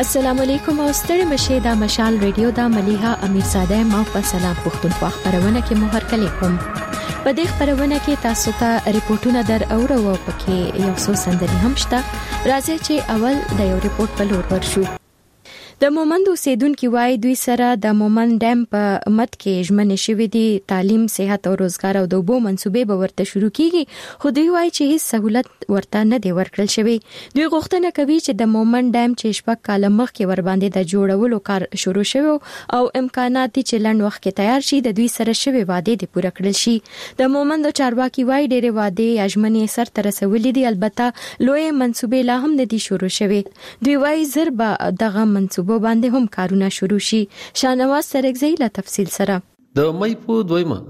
السلام علیکم او ستړي مشه دا مشال ریډیو دا ملیحه امیرزاده ما په سلام پښتونخوا خبرونه کې مو هرکلی کوم. په دې خبرونه کې تاسو ته ریپورتونه در اورو او پکې یو څو سندري هم شته. راځي چې اول د یو ریپورت په لور ورشو. د مومند اوسیدونکو وای دوی سره د مومند ډیم په مت کې ژمنې شوې دي تعلیم، صحت او روزګار او د اوبو منصوبې به ورته شروع کیږي، خو دوی وای چې هیڅ سہولت ورته نه دی ورکړل شوی. دوی غوښتنه کوي چې د مومند ډیم چې شپږ کاله مخکې ور باندې د جوړولو کار شروع شوی او امکانات چې لنډ وخت کې تیار شي د دوی سره شوی وعده دي پوره کړل شي. د مومند چارواکي وای ډېرې وعده یا ژمنې سر ته رسولې دي، البته لوی منصوبې لا هم نه دي شروع شوی. دوی وای زر به دغه منصوبه باندې هم کارونه شروع شي. شانواز سرګزی له تفصیل سره. د مې په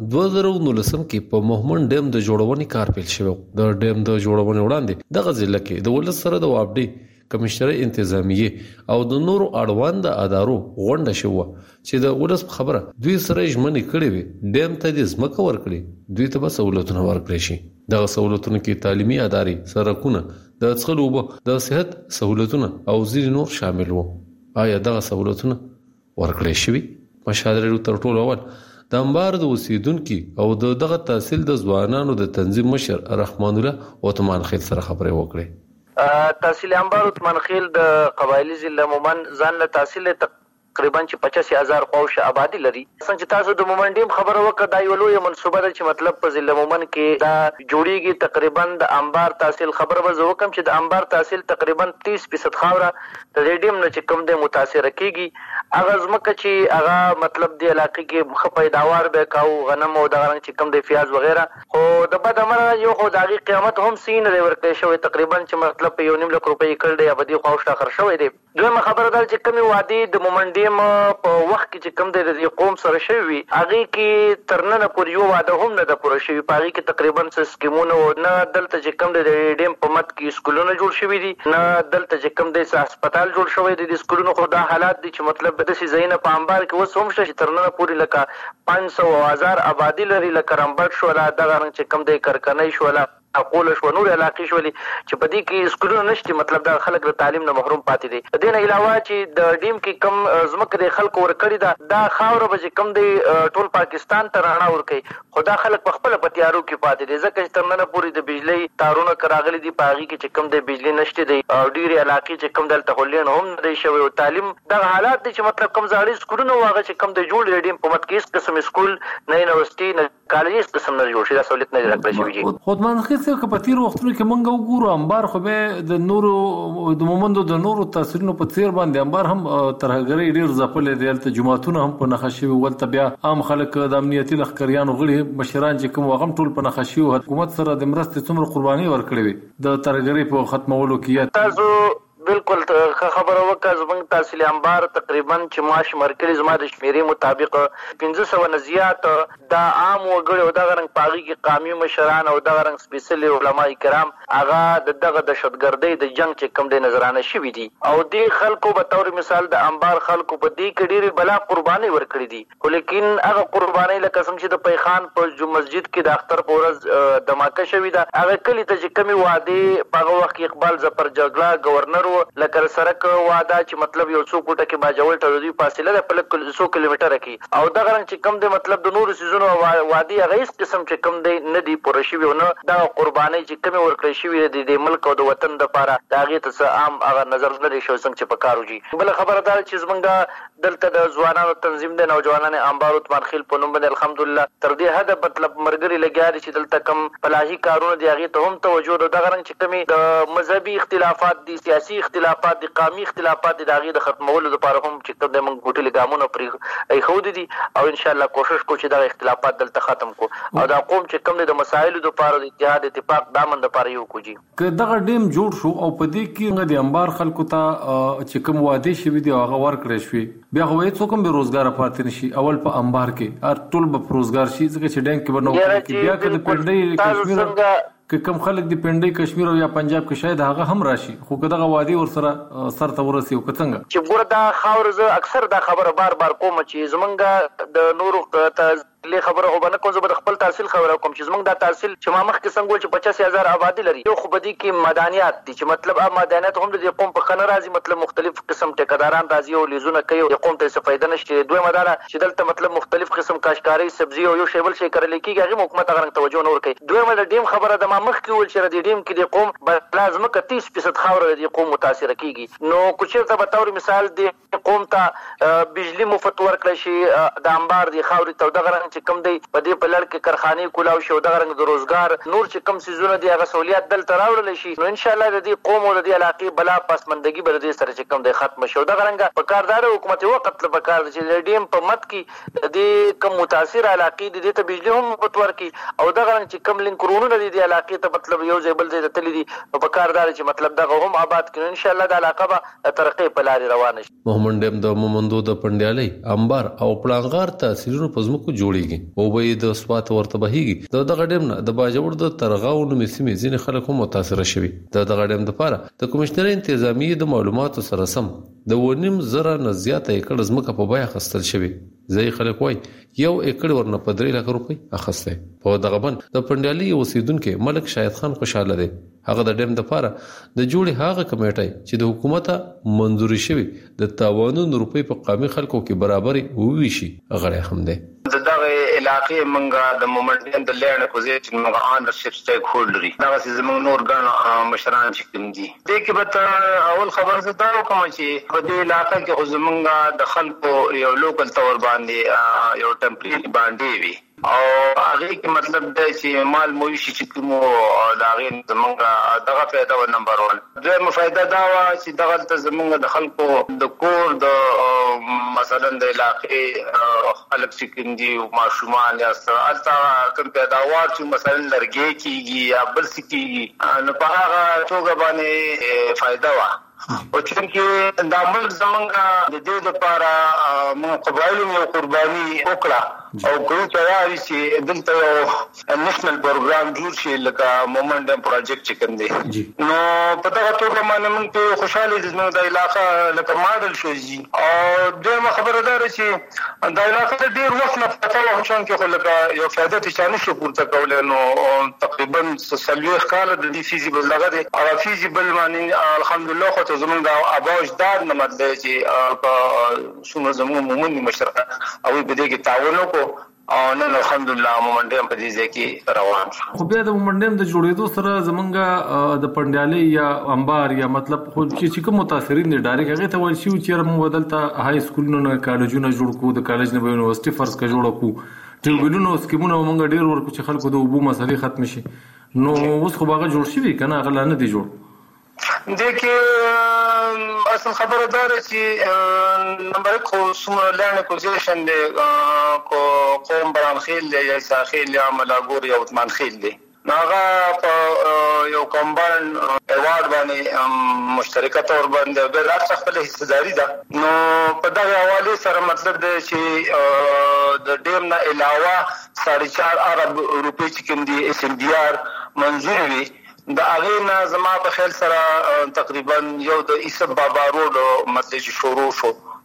2019 کې په مومند ډیم د جوړونې کار پیل شو. د ډیم د جوړونې وړاندې د غزل کې د ولس سره د وابډي کمشنر انتظامیه او د نورو اړوند ادارو غونډه شو چې د ولس خبره دوی سره ژمنې کړې وي ډیم ته د ځمکه ورکړي، دوی ته به سہولتونه ورکړي شي. د سہولتونو کې تعلیمي ادارې، سړکونه، د څښلو اوبه، د صحت سہولتونه او ځینې نور شامل وو. آیا دغه سہولتونه ورکړې شوي؟ مشاهده تر ټولو اول د انبار د اوسیدونکو او دغه تحصیل د ځوانانو د تنظیم مشر رحمان الله عثمان خیل سره خبرې وکړې. تحصیل انبار عثمان خیل د قبایلی ضلع مومند ځان له تحصیل تقریبا 85,000 قوش آبادی لري. څنګه چې تاسو د مومند ډیم خبره وکړه دا یو لوی منصوبه ده چې مطلب په ضلع مومند کې دا جوړیږي. تقریبا د انبار تحصیل خبره به زه وکم چې د انبار تحصیل تقریبا 30% خاوره د ډیم نه چې کوم د متاثر کیږي. هغه ځمکه چې هغه مطلب د علاقې کې مخ پیداوار به کاو غنم او د غنم چې کوم د پیاز وغیرہ، خو د بد امر یو خو د قیامت هم سین لري ورکړې شوی تقریبا چې مطلب په 1.5 لک روپۍ کړل دی ابدي خوښ اخر شوی دی. دویمه خبره ده چې کومي وادي د مومند ډیم په وخت کې چې کوم د قوم سره شوی هغه کې ترنه پورې یو واده هم نه د پوره شوی. په هغه کې تقریبا سکیمونه نه دلته چې کوم د ډیم په مت کې سکولونه جوړ شوی دي، نه دلته چې کوم د هسپتال جوړ شوی دی. د سکولونو خو دا حالات دي چې مطلب د سي زینه په انبار کې وسوم شي ترنه پورې لکه 500,000 آبادی لري، لکه رمبټ شو لا دغه چې کوم د کرکنۍ شو لا اقول شو نور علاقې شولې چې په دې کې سکولونه نشته، مطلب دا خلک د تعلیم نه محروم پاتې دي. د دې نه علاوه چې د ډیم کې کم ځمکه د خلکو ورکړي دا خاوره به کم دی ټول پاکستان ته رڼا ورکړي، خو دا خلک په خپل پتیارو کې پاتې دي ځکه چې ترنه پورې د بجلی تارونه کراغلي دي، په هغه کې چې کم د بجلی نشته دی او ډېری علاقې چې کم دلته هولین هم نه دی شوی. او تعلیم دا حالات دي چې مطلب کم زاړي سکولونه واغه چې کم د جوړ ډیم په مت کې هیڅ قسم سکول نه، یونیورسيټي نه، کالج هیڅ قسم نه جوړ شي، دا سہولت نه راکړل شوی. خودمان خصه کپتیر وختونو کې مونږ وګورو انبار خو به د نورو د مومندو د نورو تاثیرونو په تیر باندې انبار هم ترهګری ډیر ځپلې دي. البته جماعتونه هم په نخښي ولته بیا عام خلک د امنیتي لخکریانو غړي مشران چې کوم وغم ټول په نخښي او حکومت سره د مرستې څومره قرباني ورکړي وي د ترهګری په ختمولو کې. تاسو بالکل خبره وکړه. زموږ تحصیل انبار تقریبا چې معاش مرکزي زما د شمیرې مطابق 500 نه زیات دا عام وګړي او دغه رنګ پاغي کې قومي مشران او دغه رنګ سپیشلی علما کرام هغه دغه دهشتګردۍ د جنگ چې کوم د نظرانه شوی دي او د خلکو به تور مثال د انبار خلکو په دې کې ډېری بلا قرباني ورکړي دي، لیکن هغه قرباني لکه څنګه چې د پیخان په مسجد کې د اختر په ورځ دماکه شوی ده، هغه کلی ته چې کمی وعده په وخت کې اقبال ظفر جګړه گورنر لکه سرک واده چې مطلب یو څو فوټه کې باجوړ ته دوی فاصله ده په لکه 100 کیلومتره کې او دغه رنګ چې کم دی مطلب د نورو سيزونو وادي هغه هیڅ قسم چې کم دی نه دی پوره شوی او نه دا قرباني چې کمی ورکړی شوی د ملک او د وطن لپاره دا غي ته عام هغه نظر نه لري شو څنګه چې پکاروږي. بل خبردار چې زمونږ دلته د ځوانانو تنظیم د نوجوانانو انبار عثمان خیل په نوم باندې الحمدلله تر دې حد مطلب مرګري لګیاري چې دلته کم پلاهي کارونه دی هغه ته هم توجه د دغه رنګ چې کمی د مذهبي اختلافات دي، سیاسي اختلافات دي، قومي اختلافات دي، دغه د ختمولو لپاره هم چې کوم د موږ ګوتې ګامونه پرې ایښود دي او ان شاء الله کوشش کو چې دا اختلافات دلته ختم کو او دا قوم چې کوم د مسایلو لپاره د اتحاد اتفاق دامن لپاره یو کوجی. که دغه ډیم جوړ شو او په دې کې د انبار خلکو ته چې کوم وعده شوی دی هغه ورکړی شوی بیا خو هیڅ کوم به روزګار پاتې نشي. اول په انبار کې ټول به روزګار شي ځکه چې ډیم کې بنو کې بیا که د پندې کشمیر که کم خلک د پندې کشمیر او یا پنجاب کې شاید هغه هم راشي خو که دغه وادي ور سره سر ته ورسي او څنګه چې ګور دا خاور زه اکثر دا خبره بار بار کوم چې زمونږ د نورو لې خبره او باندې کوم زه خپل تحصیل خبره کوم چې زمونږ د تحصیل چې ما مخکې څنګه ول چې 85,000 آبادی لري یو خو بدی کې مدانیات دي چې مطلب مدانیات هم د قوم په خنه راځي مطلب مختلف قسم ټیکداران راځي او لیزونه کوي او قوم ته څه فائدہ نشته دوی مداره چې دلته مطلب مختلف قسم کاشکاری سبزی او یو شیبل شي کړل کېږي هغه حکومت هغه توجه نور کوي دوی مل ډیم خبره د ما مخکې ول چې د ډیم کې د قوم لازم 30% خاور د قوم متاثر کیږي نو کوچیر ته به تور مثال دی قوم ته بجلی مفت ورکړي شي د انبار دی خاوري ته دغه رنګ چې کم دی په دې په لړ کې کارخانه کولاو شو دغه رنګ د روزګار نور چې کم سيزونه دی هغه سہولیات دلته راوړل شي نو ان شاء الله د دې قوم او د دې علاقې بلا پسمندګي بر دې سره چې کم دی ختم شو دغه رنګ په کاردار حکومت وخت په کار چې ډیم په مت کې د کم متاثر علاقې د دې ته بجلی هم مفت ورکړي او دغه رنګ چې کم لینکرونو د دې علاقې ته مطلب یو ځبل دې تللی دي په کاردار چې مطلب دغه هم آباد کړي ان شاء الله د علاقه به ترقې په لارې روان شي مومن ډیم د مومندو د پندیالي انبار او پلانغار تاثیرونو په ځمکو جوړیږي او به د سوات ورته بهيږي دغه ډیم نه د باجوړ د ترغاو نو مسمي ځین خلک هم متاثر شوي دغه ډیم د پاره د کمشنر انتظامی د معلوماتو سره سم د 1.5 نه زیاته ایکړ ځمکه په بیه خستل شوی ځای خلک وای یو ایکړ ورنه په 3 لک روپۍ اخسته په دغه بن د پندیالي اوسیدونکو ملک شاهد خان خوشاله دي هغه د ډیم د پاره د جوړي هغه کمیټه چې د حکومت منځوري شوی د 52 روپۍ په قامي خلکو کې برابرۍ وویشي غړې هم ده دغه علاقې منګه د مومنټ د لړ پوزیشن منګه اونرشپ سټیک هولډري دا زموږ نور ګڼ مشران چې کوم دي د کې به اول خبر زه دا کوم چې په دې علاقې کې خو زمونږ د خلکو یو لوکل تور باندې یو ټمپلیټ باندې وي او هغه کې مطلب دا چې مال موشي چې کوم دا غي زمونږ دغه پیدا و نمبر 1 دوی فائدہ دا و چې دغه ته زمونږ د خلکو د کور د مثلا د علاقې خلک چې کوم دي او ماشومان یا سره کوم پیداوار چې مثلا لرګي کیږي یا بل څه کیږي نو په هغه توګه باندې فائدہ و او چې د عمل زمونږ د دې لپاره موږ قبایل یو قرباني وکړه او کوم تیاری چې دلته یو نېشنل پروګرام جوړ شي لکه مومنټم پروجیکټ چې کوم دی نو په دغه توګه باندې موږ خوشاله دي د علاقې لکه ماډل شوزي او دغه خبردار چې د علاقې ډیر وخت نه پته و چې کې لکه یو فائدہ چې نشو پورته کولای نو تقریبا 30 کال د دې فیزیبل لغه دی او فیزیبل باندې الحمدلله خو زمونږ د اباوش داد نه مطلب چې په څومره زموږ مومن مشران او په دې کې تعاون وکړو او نن الحمدلله مومنټم په دې ځکه روان خو بیا د مومنټم د جوړېدو سره زمونږ د پندیالي یا انبار یا مطلب خو چې کوم متاثرین دي ډایرکټ هغه ته ول شي چې موږ بدلته هاي سکولونو کالجونه جوړ کو د کالج نه یونیورسيټي فرض کا جوړ کو ټیوبلونو سکیمونو موږ ډیر ورکو چې خلکو د وبو مسلې ختم شي نو اوس خو باغه جوړ شي کنه غلا نه دي جوړ دیکھیں اصل خبردار ہے چې نمبر خو سمره لرنه پوزیشن دی کو قوم بران خیل دی یا ساخیل یا ملاګور یا عثمان خیل دی ناغه په یو کمباین ایوارډ باندې مشترکه تور باندې به راځه خپل حصداري ده نو په دغه حواله سره مطلب دی چې د ډیم نه علاوه 4.5 ارب روپۍ چې کوم دي اس ام ډي ار منظور وي د هغه نه زما په خیال سره تقریبا یو د ایسب بابا روډ مطلب شروع شو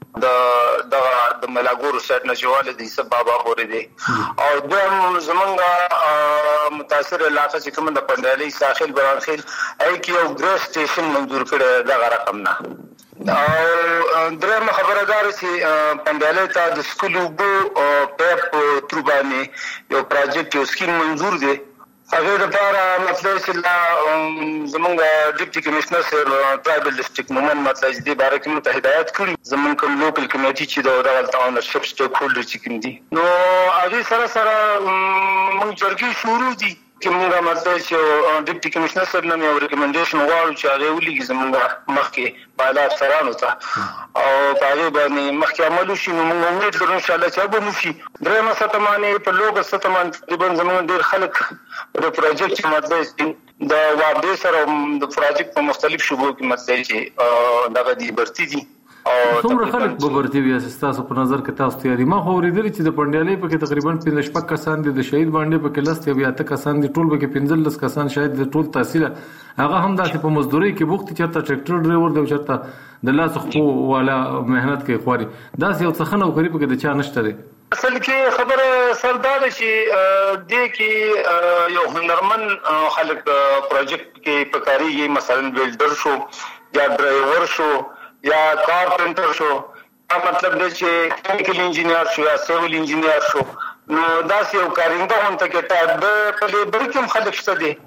د ملاګور سټ نشواله د ایسب بابا پورې دی او د زمونږه متاثر علاقه چې کوم د پندیالي ساحل برانخیل اي کې یو ګریس سټیشن منظور کړي دا رقم نه او درېمه خبردار چې پندیالي ته د سکول وبو پیپ تروبانی یو پروجیکټ یو سکیم منظور دی هغه لپاره مطلب چې زمونږ ډیپټي کمشنر سر ټرایبل ډسټریکټ مومن مطلب دې باره کې مو هدایت کړی زمونږ کوم لوکل کمیټي چې د دغه اونرشپ سټیک هولډر چې کوم دي نو هغه سره موږ جرګې شروع دي چې موږ مطلب چې ډیپټي کمشنر سر نوم یو ریکمنډیشن غواړو چې هغه ولېږي زمونږ مخکې بالا سرانو ته او هغه باندې مخکې عمل وشي نو موږ امید لرو ان شاء الله چې به وشي درېمه ستمانه په لوګ ستمان تقریبا زمونږ ډېر خلک د پروجیکټ مطلب د وابډ سره د پروجیکټ په مختلف شوبو کې مطلب چې دغه دی برتی دي او څومره خلک به برتی وي تاسو په نظر کې تاسو تیاری ما خو ورېدل چې د پندیالي په کې تقریبا 15 کسان دي د شهید باندې په کې لست یا ته کسان دي ټول به کې 15 کسان شاید د ټول تحصیل هغه هم داسې په مزدوري کې بوخت چرته ټریکټر ډرایور دی چرته د لاس خو والا مهنت کې خواري داسې یو څخه نو کوي په کې د چا نشته دی اصل کې خبره سردار چې دې کې یو هنرمن خلک پروجیکټ کې پکاري مثلا بلډر شو یا ډرایور شو یا کارپنټر شو مطلب دې چې ټیکنیکل انجینیر شو یا سیویل انجینیر شو نو دا یو کارنده هم ته کې ته په لیبر کې خلک شته دي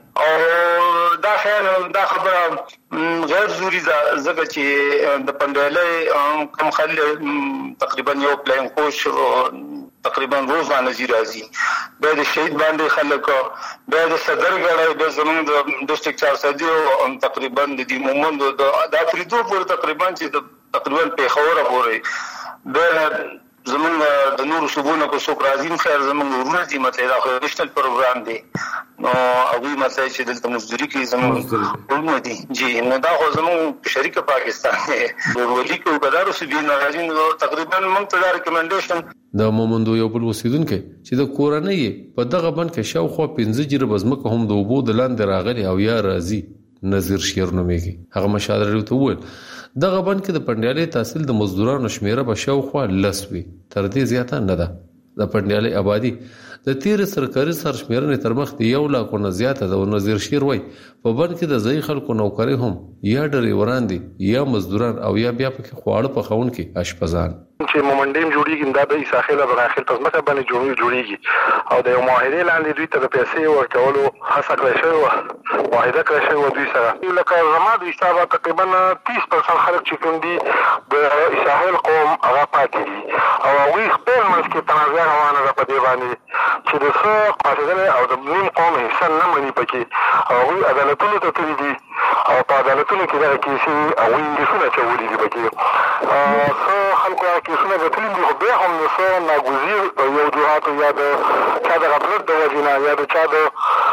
او دا خیال دا خبره غیر ضروري زګه چې د پندلې کوم خل تقریبا یو پلان کوش تقریبا روزانه راځي به د شهید باندې خلک به د صدر غړي به زموږ د ډیسټریکټ چار سدي او تقریبا د دې مومند د افریدو پورې تقریبا چې تقریبا په خوره پورې به زمونږ د نور صوبونو کو څوک راځي خیر زمونږ ورونه دي مطلب دا نېشنل پروګرام دی نو هغه مطلب چې دلته مزدوري کې زمونږ ورونه دي جی نو دا خو زمونږ شریک پاکستان دی ورولي کو بدارو سبین راځي نو تقریبا موږ ته دا ریکمنډیشن د مومندو یو بل وسیدونکو چې د کورنۍ په دغه بند کې شاوخوا 15 جره بزمکه هم د وبو د لاندې راغلي او یا راځي نظیر شیر نومېږي هغه مشاهده ته وویل دغه بند کې د پندیالي تحصیل د مزدورانو شمیره په شاوخوا لسوي تر دې زیاته نه ده د پندیالي آبادی د تیر سرکاري سرشمیرنې تر مخ دی 1 لک نه زیاته ده نظیر شیر وای په بند کې د ځای خلکو نوکری هم یا ډریوران دي یا مزدوران او یا بیا په خواړه په خون کې اشپزان چې مومندیم جوړیږي دا د ساحل براخل پزماکه باندې جوړیږي او د یو معاهده لاندې دوی ته د پیسې ورکولو هڅه کړې شوې معاهده کړې شوې دوی سره لکه زما د حساب تقریبا 30% خلک چې کوم دي د ساحل قوم هغه پاتې دي او هغه خپل منځ کې تنازع روانه ده په دې باندې چې د څو قاصدانه او د نیم قوم حصہ نه مني پکې او عدالتونو ته تللی دي او په عدالتونو کې دا کیسې او انګلیسونه چولې دي پکې خلکو کیسونه غوښتل دي خو بیا هم نو ناګزیر یو جهات یا د چا د غفلت د وجنه یا د چا د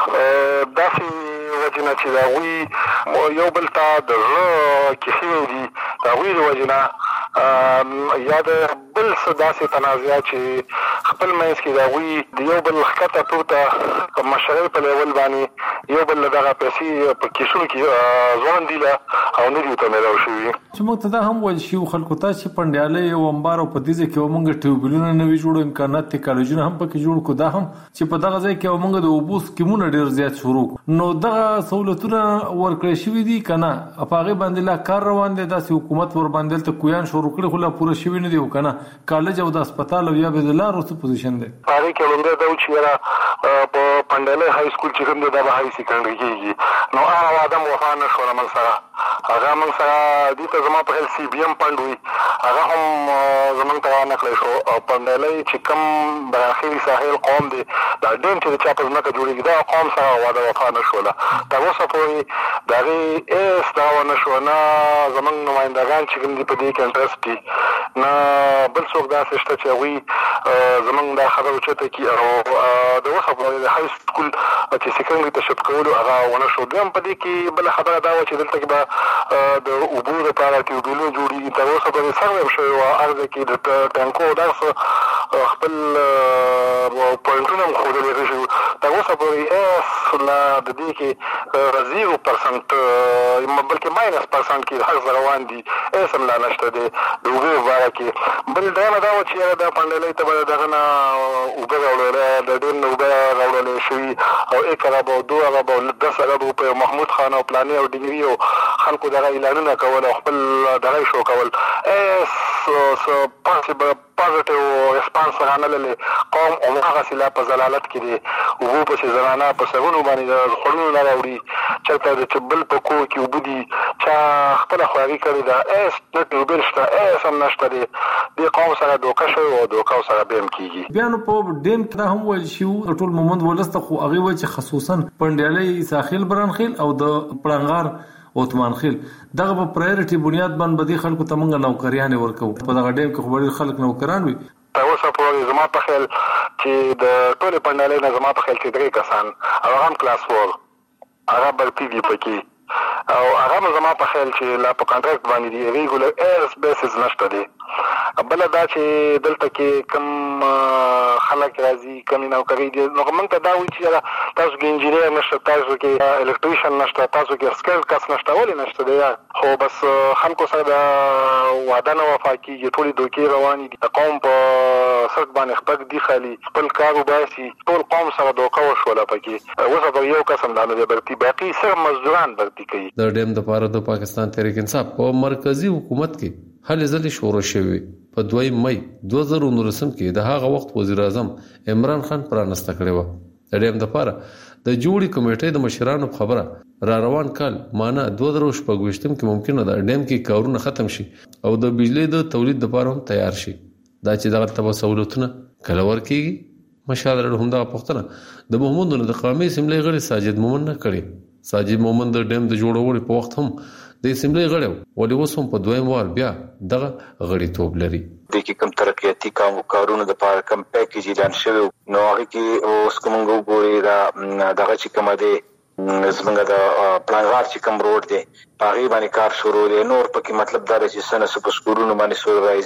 داسې وجنه چې دا وی یو بل ته د کیسې دي دا وی د وجنه یا د بل داسې تنازع چې خپل منځ کې دا وی د یو بل خطه پورته مشرۍ په لیول باندې یو بل دغه پیسې په کیسونو کې ځوان دي او نه دي ته ملاو شوي چې موږ ته دا هم وایي چې خلکو ته چې پندیالي او انبار او په دې کې ومنګ ټیوبلونه نوي جوړو امکانات ته کالجونه هم پکې جوړ کو دا هم چې په دغه ځای کې ومنګ د اوبوس کیمونه ډیر زیات شروع نو دغه سہولتونه ورکړې شوې دي کنه اپاغه باندې لا کار روان دي د حکومت ور باندې ته کویان شروع کړي خو لا پوره شوی نه دی کنه کالج او د هسپتال او یا به لارو څه پوزیشن دی هغه کې لومړی دا چې په پندیالي های سکول چې کوم دی دا به های سیکنډري کېږي نو هغه ادم وفانه شو من سره هغه من سره د ته زما په سی بي ام پندوي هغه هم زمونږ ته نکړی شو او پندیالي چې کوم براخیری ساحل قوم دی دا ډیم چې چا په ځمکه جوړیږي دا قوم سره واده وفا نه شوله تر اوسه پورې د هغې هېڅ دعوه نه شوه نه زمونږ نمایندګان چې کوم دي په دې کې انټرسټ دي نه بل څوک داسې شته چې هغوی زمونږ دا خبره اوچته کړي او د اوسه پورې د های سکول چې سیکنډري ته شفټ کولو هغه ونه شو دویم په دې کې بله خبره دا وه چې دلته کې به د اوبو دپاره ټیوبویلونه جوړېږي تر اوسه پورې سروې شوی وه هر ځای کې د ټانکو دغه خپل پوینټونه هم ښودلی شوي تر اوسه پورې هېڅ لا د دې کې 0% بلکې -% کې هر روان دي هېڅ هم لا نشته دی د اوبو په باره کې بل درېیمه دا وه چې دا پندیالۍ ته به دغه نه اوبه راوړلی د ډېر نه اوبه راوړلی شوي او 1 ارب او 2 ارب او 10 ارب په محمود خان او پلانې او ډنګري او خلکو دغه اعلانونه کول او خپل دغه شو کول پازیټیو ریسپانس رانللې قوم هماغسې لا په ضلالت کې دی اوبو پسې زنانه په سرونو باندې د خوړونو نه راوړي چېرته د چې بل په کور کې اوبه دي چا خپله خواري کړې ده هېڅ نه ټیوبیل شته هېڅ هم نشته دی دې قوم سره دوکه شوی او دوکه سره بیا هم کېږي بیا نو په ډیم کې دا هم ویل شوي ټول مومند ولس ته خو هغې وایي چې خصوصا پندیالي ساحل برانخیل او د پړنګار عثمان خیل دغه په پرایورټي بنیاد باندې بدی خلکو ته مونږ نوکریان ورکو په دغه ډیم کې خو ډېر خلک نوکران وي تر اوسه پورې زما په خیال چې د ټولې پندیالۍ نه زما په خیال چې 3 کسان هغه هم کلاس 4 هغه برتي دي پکې او هغه زما په خیال چې لا په کانټراکټ باندې دي ریګولر ایرس بیسز نشته دي بل دا چې دلته کې کم خلک راځي کم نوکری دي نو موږ ته دا وایي چې تاسو کې انجینیر نشته تاسو کې الکتریشن نشته تاسو کې سکل کس نشته ولې نشته دی خو بس خلکو سره دا وعده نه وفا کیږي ټولې دوکې روانې دي قوم په سرک باندې خپل دی خالي خپل کار وباسي ټول قوم سره دوکه وشوله پکې اوس به یو قسم دانه برتي باقي سره مزدوران برتي کوي د ډیم د پاره د پاکستان تحریک انصاف په مرکزی حکومت کې هلې ځلې شروع شوې په 2 مئی 2019 کې د هغه وخت وزیر اعظم عمران خان پرانسته کړې و د ډیم د پاره د جوړی کمیټې د مشرانو خبره را روان کال مانه 2016 کې ممکنه ده ډیم کې کارونه ختم شي او د بجلی د تولید لپاره هم تیار شي دا چې دغه تبع سہولتونه کله ورکیږي مشال هم دا پښتنه د محمود د قومي اسمبلی غړي ساجد مومن نه کړي ساجد مومن د ډیم د جوړولو په وخت هم د اسمبلی غړي ولې وسوم په دویم وار بیا دغه غړي توپ لري د کې کم ترقیاتي کارونو د پاره کم پیکیج اعلان شوی نو هغه کې اوس کوم ګوري دا دغه چې کومه ده زمونږ د پلانغار چې کوم روډ دی هغه باندې کار شروع دی نور پکې مطلب دا چې سنه سپسکورونو باندې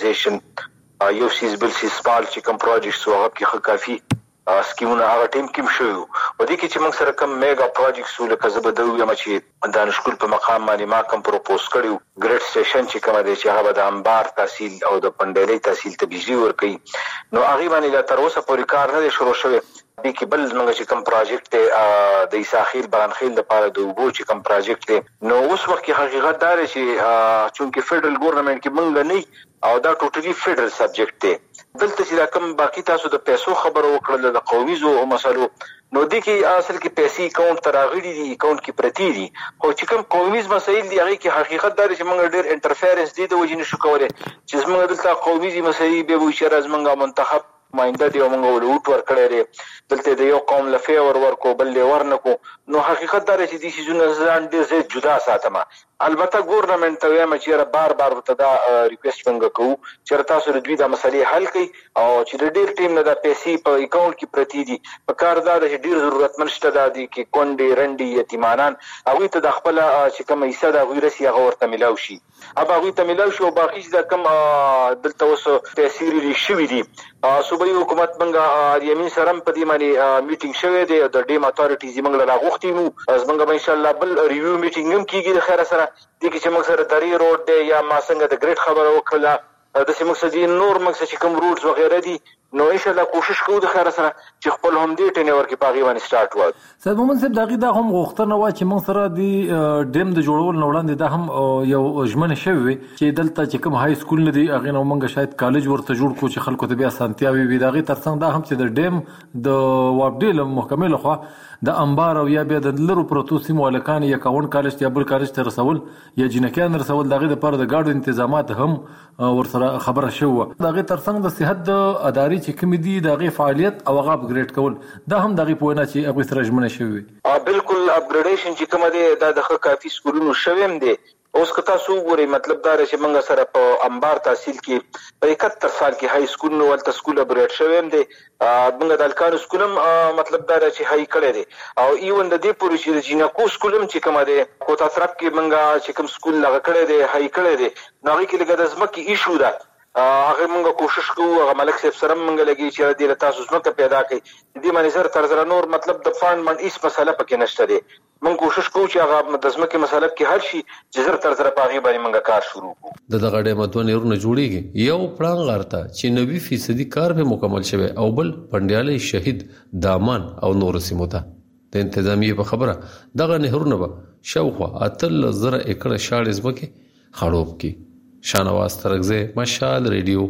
سولرایزیشن یو سیس بل سیس پال چې کوم پروجیکټ سو هغه کې کافي سکیمونه هغه ټیم کې شوی و دي کې چې موږ سره کوم میگا پروجیکټ سول کزبه دوی یم چې د نشکول په مقام باندې ما کوم پروپوز کړیو ګریډ سټیشن چې کوم دی چې هغه د انبار تحصیل او د پندلې تحصیل ته بجلی ورکړي نو هغه باندې لا تر اوسه پورې کار نه شروع شوی دي کې بل موږ چې کوم پروجیکټ دی د اساخیل برانخیل لپاره د وګو چې کوم پروجیکټ دی نو اوس وخت کې حقیقت دا چې چونکه فدرل ګورنمنت کې موږ نه او دا ټوټلی فدرل سبجیکټ دی دلته چې دا کوم باقی تاسو د پیسو خبرو وکړل د قومیزو او مسلو نو دي کې اصل کې پیسې اکاونټ تراغړي دي اکاونټ کې پرتی دي خو چې کوم قومیز مسایل دي هغه کې حقیقت دا چې موږ ډېر انټرفیرنس دي د وجې نشو کولای چې موږ دلته قومیزي مسایل به وشي راز موږ منتخب ماینده دی موږ ولوټ ور کړی دلته د یو قوم لفه ورکو بل ورنکو نو حقیقت دا چې دي چې زونه ځان ډېر جدا ساتمه البته ګورنمنت ته وایم چې بار ورته دا ریکوست څنګه کوو چې تاسو د دوی د مسلې حل کړئ او چې د ډېر ټیم نه د پیسې په اکاونټ کې پرتی دي په کار دا چې ډېر ضرورتمن شته دي کې کونډې رنډي یتیمانان هغه ته د خپل چې کوم حصہ د غوړسي هغه ورته ملاو شي ابا هغه ته ملاو شي او باقي چې کوم دلته اوس پیسې لري شوی دي صوبایي حکومت منګه یمین سرم په دې باندې میټینګ شوی دی د ډیم اتھارټیز منګه راغوختي مو از منګه ان شاء الله بل ریویو میټینګ هم کیږي د خیر سره دي چې موږ سره دري روډ دی یا ما څنګه د ګریډ خبره وکړه د سیمه مقصدي نور مقصد چې کوم روډز وغیرہ دي نو ان شاء الله کوشش کوو د خیر سره چې خپل هم دې ټینور کې پاغي باندې سٹارټ وای سید مومن صاحب دغه دا هم غوښتنه و چې موږ سره د ډیم د جوړول نه وړاندې دا هم یو ژمنه شوی چې دلته چې کوم های سکول نه دی هغه نو موږ شاید کالج ورته جوړ کو چې خلکو ته بیا سانتیاوي وي دغه ترڅنګ دا هم چې د ډیم د وابډیل محکمې لخوا د انبار او یا بیا د لرو پروتو سیمو الکان یا کاون کالج ته بل کالج ته رسول یا جنکان رسول دغه د پر د ګاډو تنظیمات هم ورسره خبره شو دغه ترڅنګ د صحت د اداري چې کوم دي دغه فعالیت او هغه اپګریډ کول دا هم دغه پوینه چې هغه سره ژمنه شوی بالکل اپګریډیشن چې کوم دی دا د کافي سکولونو شویم دی اوس که تاسو وګورئ مطلب دا چې موږ سره په انبار تحصیل کې په 71 سال کې های سکول نو ولته سکول اپګریډ شویم دی موږ د الکان سکولم مطلب دا چې های کړی دی او ایون د دې پورې چې جنکو سکولم چې کوم دی کوټا طرف کې موږ چې کوم سکول لغه کړی دی های کړی دی نو هغه کې لګا د ځمکې ایشو ده هغه موږ کوشش کوو هغه ملک صاحب سره موږ لګي چې دې تاسو څنګه پیدا کړئ دې باندې سره تر زره نور مطلب د فاند من هیڅ مسله پکې نشته دی موږ کوشش کوو چې هغه د ځمکې مسله کې حل شي چې زر تر زره پاغي باندې موږ کار شروع کوو د دغه ډیمه دوه نورونه جوړیږي یو پلان غارته چې 90% کار به مکمل شوی او بل پندیالي شهید دامان او نور سیمو ته د انتظامیه په خبره دغه نهرونه به شاوخوا 3000 ایکړ شاړې ځمکې خړوب کی شانواز ترغزه مشال ریډیو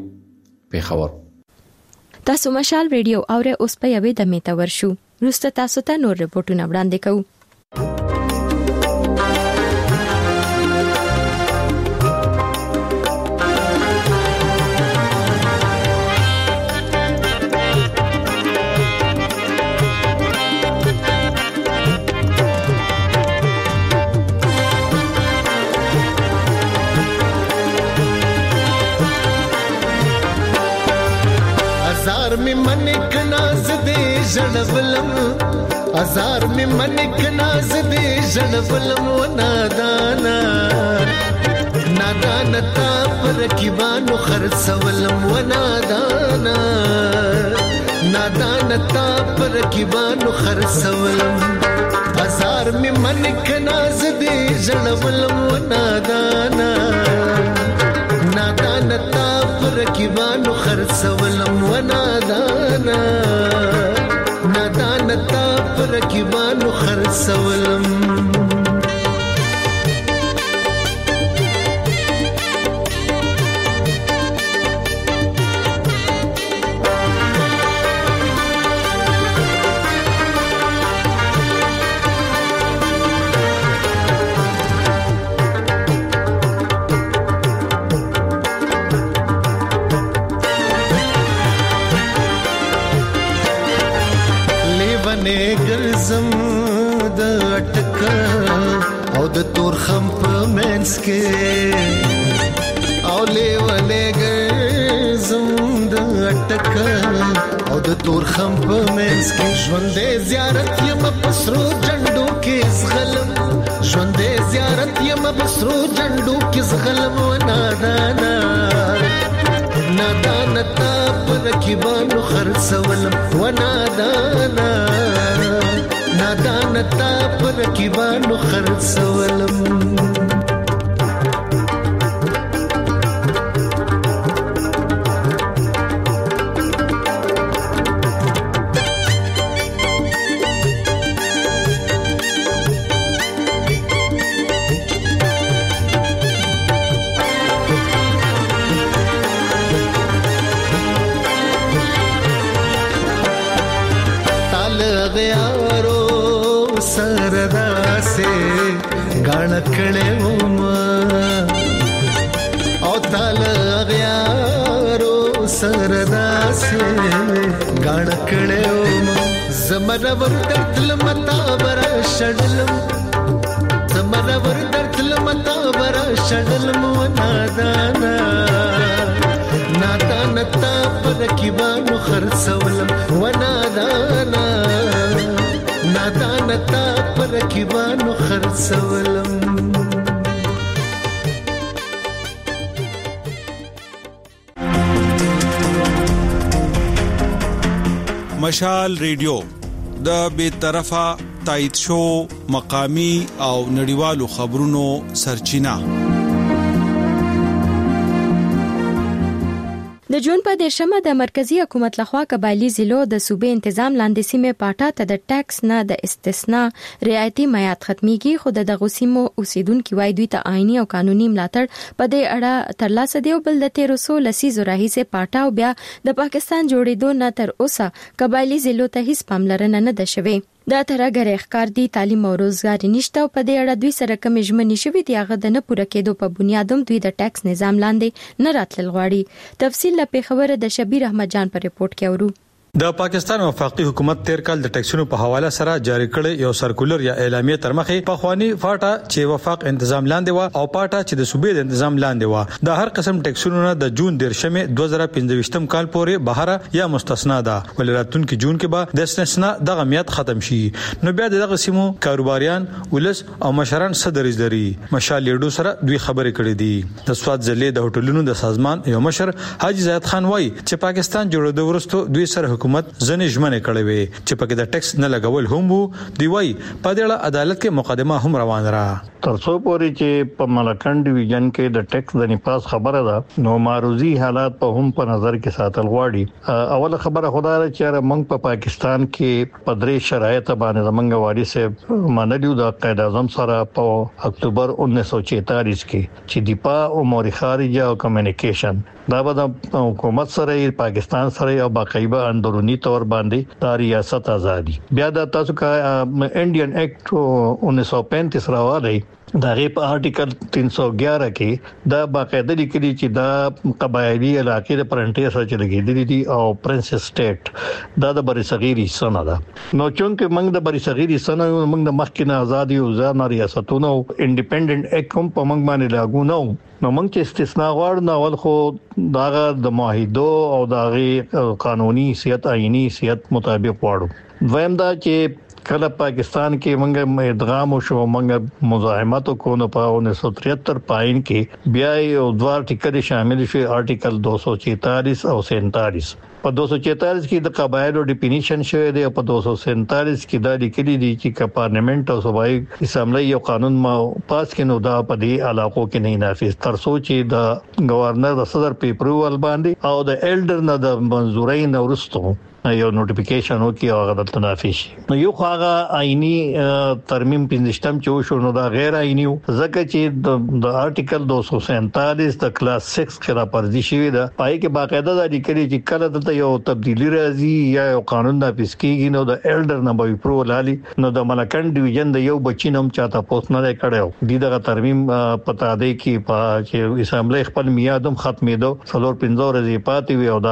پیښور تاسو مشال ریډیو اوره اوس په یوې د میته ورشو روسته تاسو ته نور رپورټونه وړاندې کوو ازار می منک ناز دے جنولم و نادانا نادانا تا پر کیبانو خرسولم و نادانا نادانا تا پر کیبانو خرسولم ازار می منک ناز دے جنولم و نادانا نادانا تا پر کیبانو خرسولم و نادانا خم په منس کې او لیولې ګرځم د اٹکا او د تور خم په منس کې ژوندې زیارت یم پسرو جنډو کې زغلم ژوندې زیارت یم پسرو جنډو کې زغلم ونادانا نادانا تا پر کیبانو خرڅولم ونادانا نادانا تا پر کیبانو خرڅولم کړه وما او تعالی غیارو سردا سے غاڼ کړه وما زمرور درتل متا بر شډلم زمرور درتل متا بر شډلم ونادانا نادانا تا پر کیبانو خرڅولم ونادانا نادانا تا پر کیبانو خرڅولم مشال ریډیو د بیطرفه تایید شو مقامی او نړیوالو خبرونو سرچینه د جون په 10مه د مرکزی حکومت لخوا قبایلی ضلعو د صوبې تنظیم لاندې سیمه پاټا ته د ټیکس نه د استثناء رعایتي میعاد ختميږي خو د غوسیمو اوسیدونکو وای دوی ته آئینی او قانوني ملاتړ په دې اړه ترلاسه دی او بل د 1300 لسیزو راهیسه پاټا او بیا د پاکستان جوړېدو نه تر اوسه قبایلی ضلعو ته هیڅ پاملرنه نه ده شوې دا ترګر اخکار دي تعلیم او روزګار نشته او په دې اړه دوی سره کوم ژمنې شوې دي هغه د نه پوره کېدو په بنیادوم دوی د ټیکس نظام لاندې نه راتلل غواړي تفصیل له پیښور د شبیر احمد جان په ریپورت کې اورو د پاکستان وفاقي حکومت تیر کال د ټیکسونو په حواله سره جاری کړی یو سرکولر یا اعلامیه تر مخه په خواني فاټا چې وفاق تنظیم لاندې و او پاټا چې د صوبې د تنظیم لاندې و د هر قسم ټیکسونو نه د جون 10 2015 کال پورې بهره یا مستثنا ده ولراتون کې جون کې به د استثناء د غمیت ختم شي نو بیا دغه سیمو کاروباریان ولس او مشران صدرز لري مشال لیډو سره دوی خبرې کړې دي د سواد ځلې د هوټلونو د سازمان یو مشر حاجی زید خان وای چې پاکستان جوړېدو وروسته دوی سره حکومت ځنې ژمنې کړې وي چې پکې د ټیکس نه لګول هم وو دی وای په دې اړه عدالت کې مقدمه هم روان را ترڅو پورې چې په ملکن ډیویژن کې د ټیکس د نپاس خبره ده نو معروضی حالات په هم په نظر کې ساتل غواړي اوله خبره خدای چې موږ په پاکستان کې په درې شرایط باندې زمونږ وارث منلیو د قائد اعظم سره په اکتوبر 1946 کې چې دفاع او امور خارجه او کمیونیکیشن دا به د حکومت سره پاکستان سره او باقاعده اندرونی تور باندې د ریاست ازادي بیا د تاسو کا انډین ایکټ 1935 راوړی دا غي په آرټیکل 311 کې دا باقاعده لیکلي چې دا قبایلی علاقې د فرنټیر سره لګیدلې دي او پرنسس سټیټ دا د برصغیر حصہ نه ده نو چونکه موږ د برصغیر حصہ نه موږ د مخکینه ازادي او ځان ریاستونو انډیپندنت ایکټ کوم په موږ باندې لاګو نه نو موږ چې استثناء غواړو نو ول خو داغه د معاهدو او داغه قانوني حیثیت آئینی حیثیت مطابق غواړو دویم دا چې کله پاکستان کې موږ ادغام شو موږ مزاحمت کو نه په 1973 پاین کې بیا یو دوه ټیکر شامل شي آرټیکل 246 او 47 په 246 کې د قبایلو ډیفینیشن شوی دی او په 247 کې دا لیکلي دي چې پارلیمنت او صوبایي اسمبلی یو قانون ما پاس کینو دا په دې علاقو کې نه نافذ تر څو چې د گورنر د صدر په اپروول باندې او د ایلډر نه د منزورۍ نورستو یو نوټیفیکیشن وکي او هغه د تنافس نو یو هغه آئینی ترمیم پنځشتم چې شو نو دا غیر آئینی ځکه چې د آرټیکل 247 د کلاس 6 خلاف ورزي شوی دا پای کې باقاعده د لیکلي چې کله د یو تبدیلی راځي یا یو قانون نافذ کیږي نو د ایلډر نه به اپروول علي نو د ملکن ډیویژن د یو بچینم چاته پوس نه کړو د دغه ترمیم پتا دی کې چې اسمبلی خپل میادم ختمېدو څلور 15 ورځې پاتې وي او دا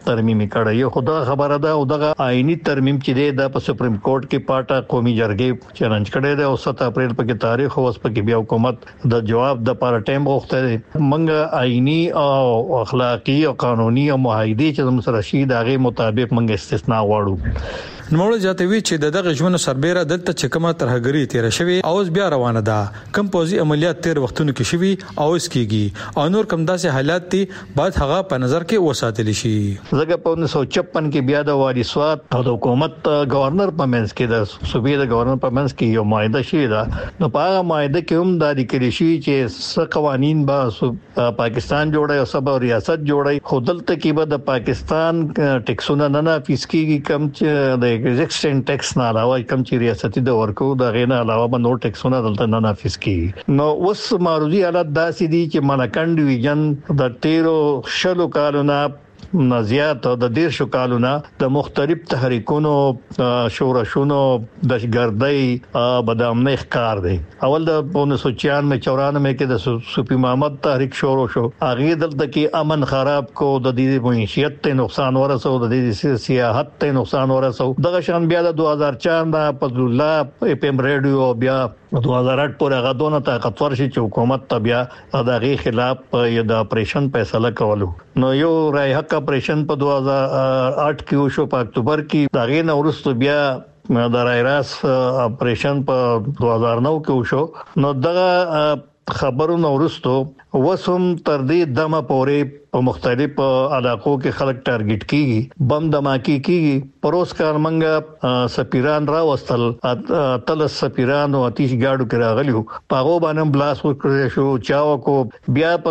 ترمیم کړی یو خدا خبره ده او دغه آئینی ترمیم چې د سپریم کورټ کې پاټه قومي جرګې چیلنج کړی دی او 7 اپریل په تاریخ اوس په کې بیا حکومت د جواب د پاره ټایم غوښته منګه آئینی او اخلاقی او قانوني او معاهدي چې موږ سره شي دغه مطابق منګه استثناء واړو. نوموړ جاتوي چې دغه ژوند سربېره دلته چې کومه ترهګری تیر شوی او بیا روانه ده کم پوزي عملیات تیر وختونو کې شوی او اس کېږي او نور کم داسې حالات دي بعد هغه په نظر کې وساتل شي. زګه په 1956 کې بیا د والی سواد او د حکومت گورنر په منځ کې د صوبې د گورنر په منځ کې یو معاهده شوی ده نو په هغه معاهده کې هم د لیکل شي چې څه قوانين به پاکستان جوړي او سبا ریاست جوړي خودلته کې به د پاکستان ټیکسونه نه نافذ کیږي کم چې د ایگزیسټنګ ټیکس نه علاوه کوم چې ریاستي د ورکو د غینه علاوه به نور ټیکسونه دلته نه نافذ کیږي. نو اوس معروضي حالت داسې دي چې ملکن ډیویژن د 13 شلو کالونه نزيات د 10 کالونه د مختلف تحریکونو شورشونو دهشتګردۍ بدامنۍ ښکار دي. اول د 1994 کې د صوفي محمد تحریک شروع شو هغه دلته کې امن خراب کو د دې معیشت ته نقصان ورسو د دې سیاحت ته نقصان ورسو. دغه شان بیا د 2004 د فضل الله اف ام ریډیو بیا 2008 پورې هغه دونه طاقتور شي چې حکومت تبیا دغه خلاف د اپریشن فیصله کولو. نو یو رای حق اپریشن په 2008 کې شو په اکتوبر کې دغه نه ورسته بیا د رای راس اپریشن په 2009 کې شو. نو دغه خبرونه ورسته وسوم تر دې دمه پورې په مختلف علاقو کې خلک ټارګټ کیږي بم دماکی کیږي. پروس کار منګه سفیران را وستل تل سفیران او آتش ګاډو کې راغلیو پاغو باندې بلاس وکړل شو چاو کو. بیا په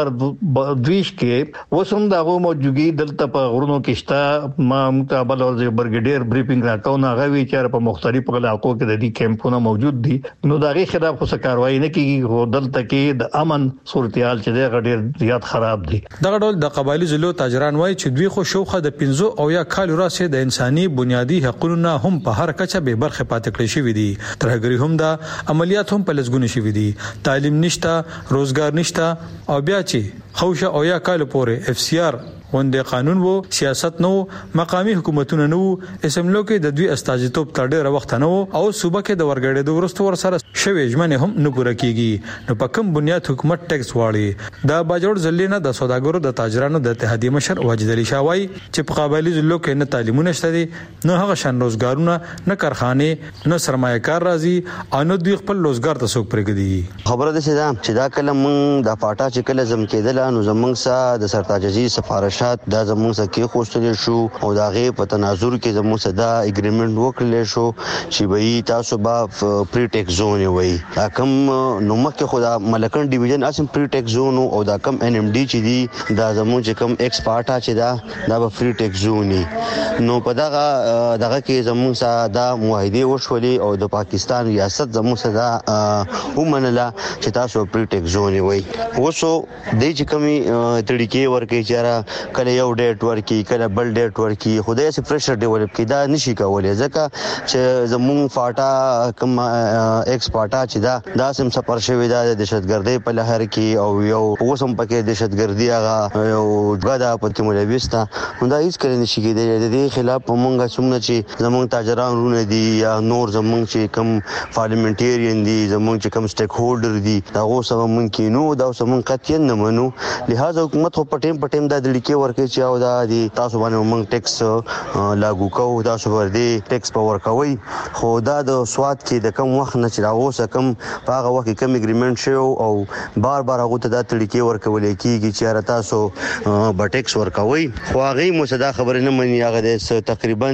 2020 کې وسوم دغه موجودګي دلته په غرونو کې شته ما متابل او برګډیر بریفینګ راکاو نه غوي چې په مختلفو علاقو کې د دې کیمپونه موجود دي. نو دغه خلاف څه کاروایی نه کیږي هو دلته کې د امن صورتحال چې د غډیر زیات خراب دي. دغه ډول د قبایلی ضلعو تاجران وایي چې دوی خو شوخه د 15 او یا کال راسه د انساني بنیادی حقوقو هم په هر کچه به برخه پاتې کړی شوی دي. ترهګری هم د عملیات هم په لزګونه شوی دي. تعلیم نشته روزګار نشته او بیا چې خوشه او یا کال پورې اف سی آر وند قانون وو سیاست نو مقامی حکومتونه نو اسمبلو کې د دوی استازیتوب تر ډیره وخت نه وو او صوبه کې د ورګړې د ورستو ور سره شوي ژمنه هم نه پوره کیږي. نو په کوم بنیاد حکومت ټیکس واړي د باجوړ ضلع نه د سوداګرو د تاجرانو د اتحادیه مشر واجد علي شاوای چې په قبایلی ضلعو کې نه تعلیمونه شته دي نه هغه شان روزګارونه نه کارخانه نه سرمایه‌کار راځي او نه دوی خپل روزګار ته څوک پرېږدي. خبره ده چې دا کله مونږ د پاټا چې کله زم کېدل نو زمونږ سره د سرتاج عزیز سفارشات دا زموږ سره کې خوستل شو او دا غي په تناظر کې زموږ سره دا اګریمنت وکړل شو چې به تاسو به پری ټیکس زون وي کوم نو مکه خدا ملکن ډیویژن اسم پری ټیکس زون او دا کم ان ام ډي چې دی دا زموږ چې کم ایکسپورټا چې دا به فری ټیکس زون نو په دغه کې زموږ سره دا معاهده وشولې او د پاکستان ریاست زموږ سره دا ومنله چې تاسو پری ټیکس زون وي. وسو د چې کمی طریقې ورکې چې کله یو ډیټ ورکی کله بل ډیټ ورکی خدای سي پریشر ډیولپ کی دا نشي کولای ځکه چې زمون فاټا کوم ایکسپورټا چې دا سم سفر شوی دا د دهشتګردۍ په لهر کې او یو اوسم پکې دهشتګردي هغه یو غدا پکې ملويستا دا هیڅ کله نشي کېدای. د دې خلاف مونږه څومره چې زمون تاجران رونه دي یا نور زمون چې کوم پارلیمنټریان دي زمون چې کوم سټیک هولډر دي دا اوسه مونږ کې نو دا اوسه مونږ قطعا نه منو. لہذا حکومت په ټیم دا د لیکي ورکې چې او دا دي تاسو باندې موږ ټیکس لاګو کوو تاسو باندې ټیکس پاور کوي خو دا د سواد کې د کم وخت نه چې راوځه کم هغه وخت کم اګریمنت شو او بار هغه ته د لیکي ورکول کیږي چې تاسو به ټیکس ورکوي خو هغه مو صدا خبر نه مني. هغه د تقریبا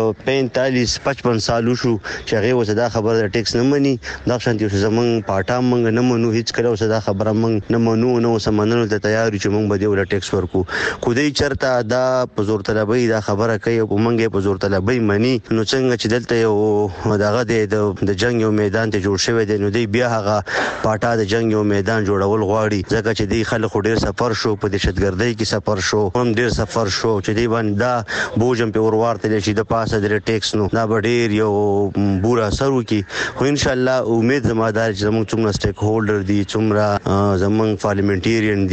45-55 سالو شو چې هغه وسدا خبر د ټیکس نه مني. دا شانتي زمون پاټا موږ نه منو هیڅ کله وسدا خبره موږ نه منو نو سمندرو ته تیار چې موږ به د ټیکس ورکو. خدای چرته دا په زور طلبي دا خبره کوي او موږ په زور طلبي مني نو څنګه چې دلته یو دغه د جنگ یو میدان ته جوړ شوی دی نو دی بیا هغه پاټا د جنگ یو میدان جوړول غواړي ځکه چې دی خلک ډیر سفر شو په دهشتګردۍ کې سفر شو هم ډیر سفر شو چې دی باندې دا بوجم په ورورته چې د پاسه د ټیکس نو دا ډیر یو بورا سرو کې خو ان شاء الله امید زمادار چې زموږ څومره سټیک هولډر دي څومره زموږ پارلیمنټریان دي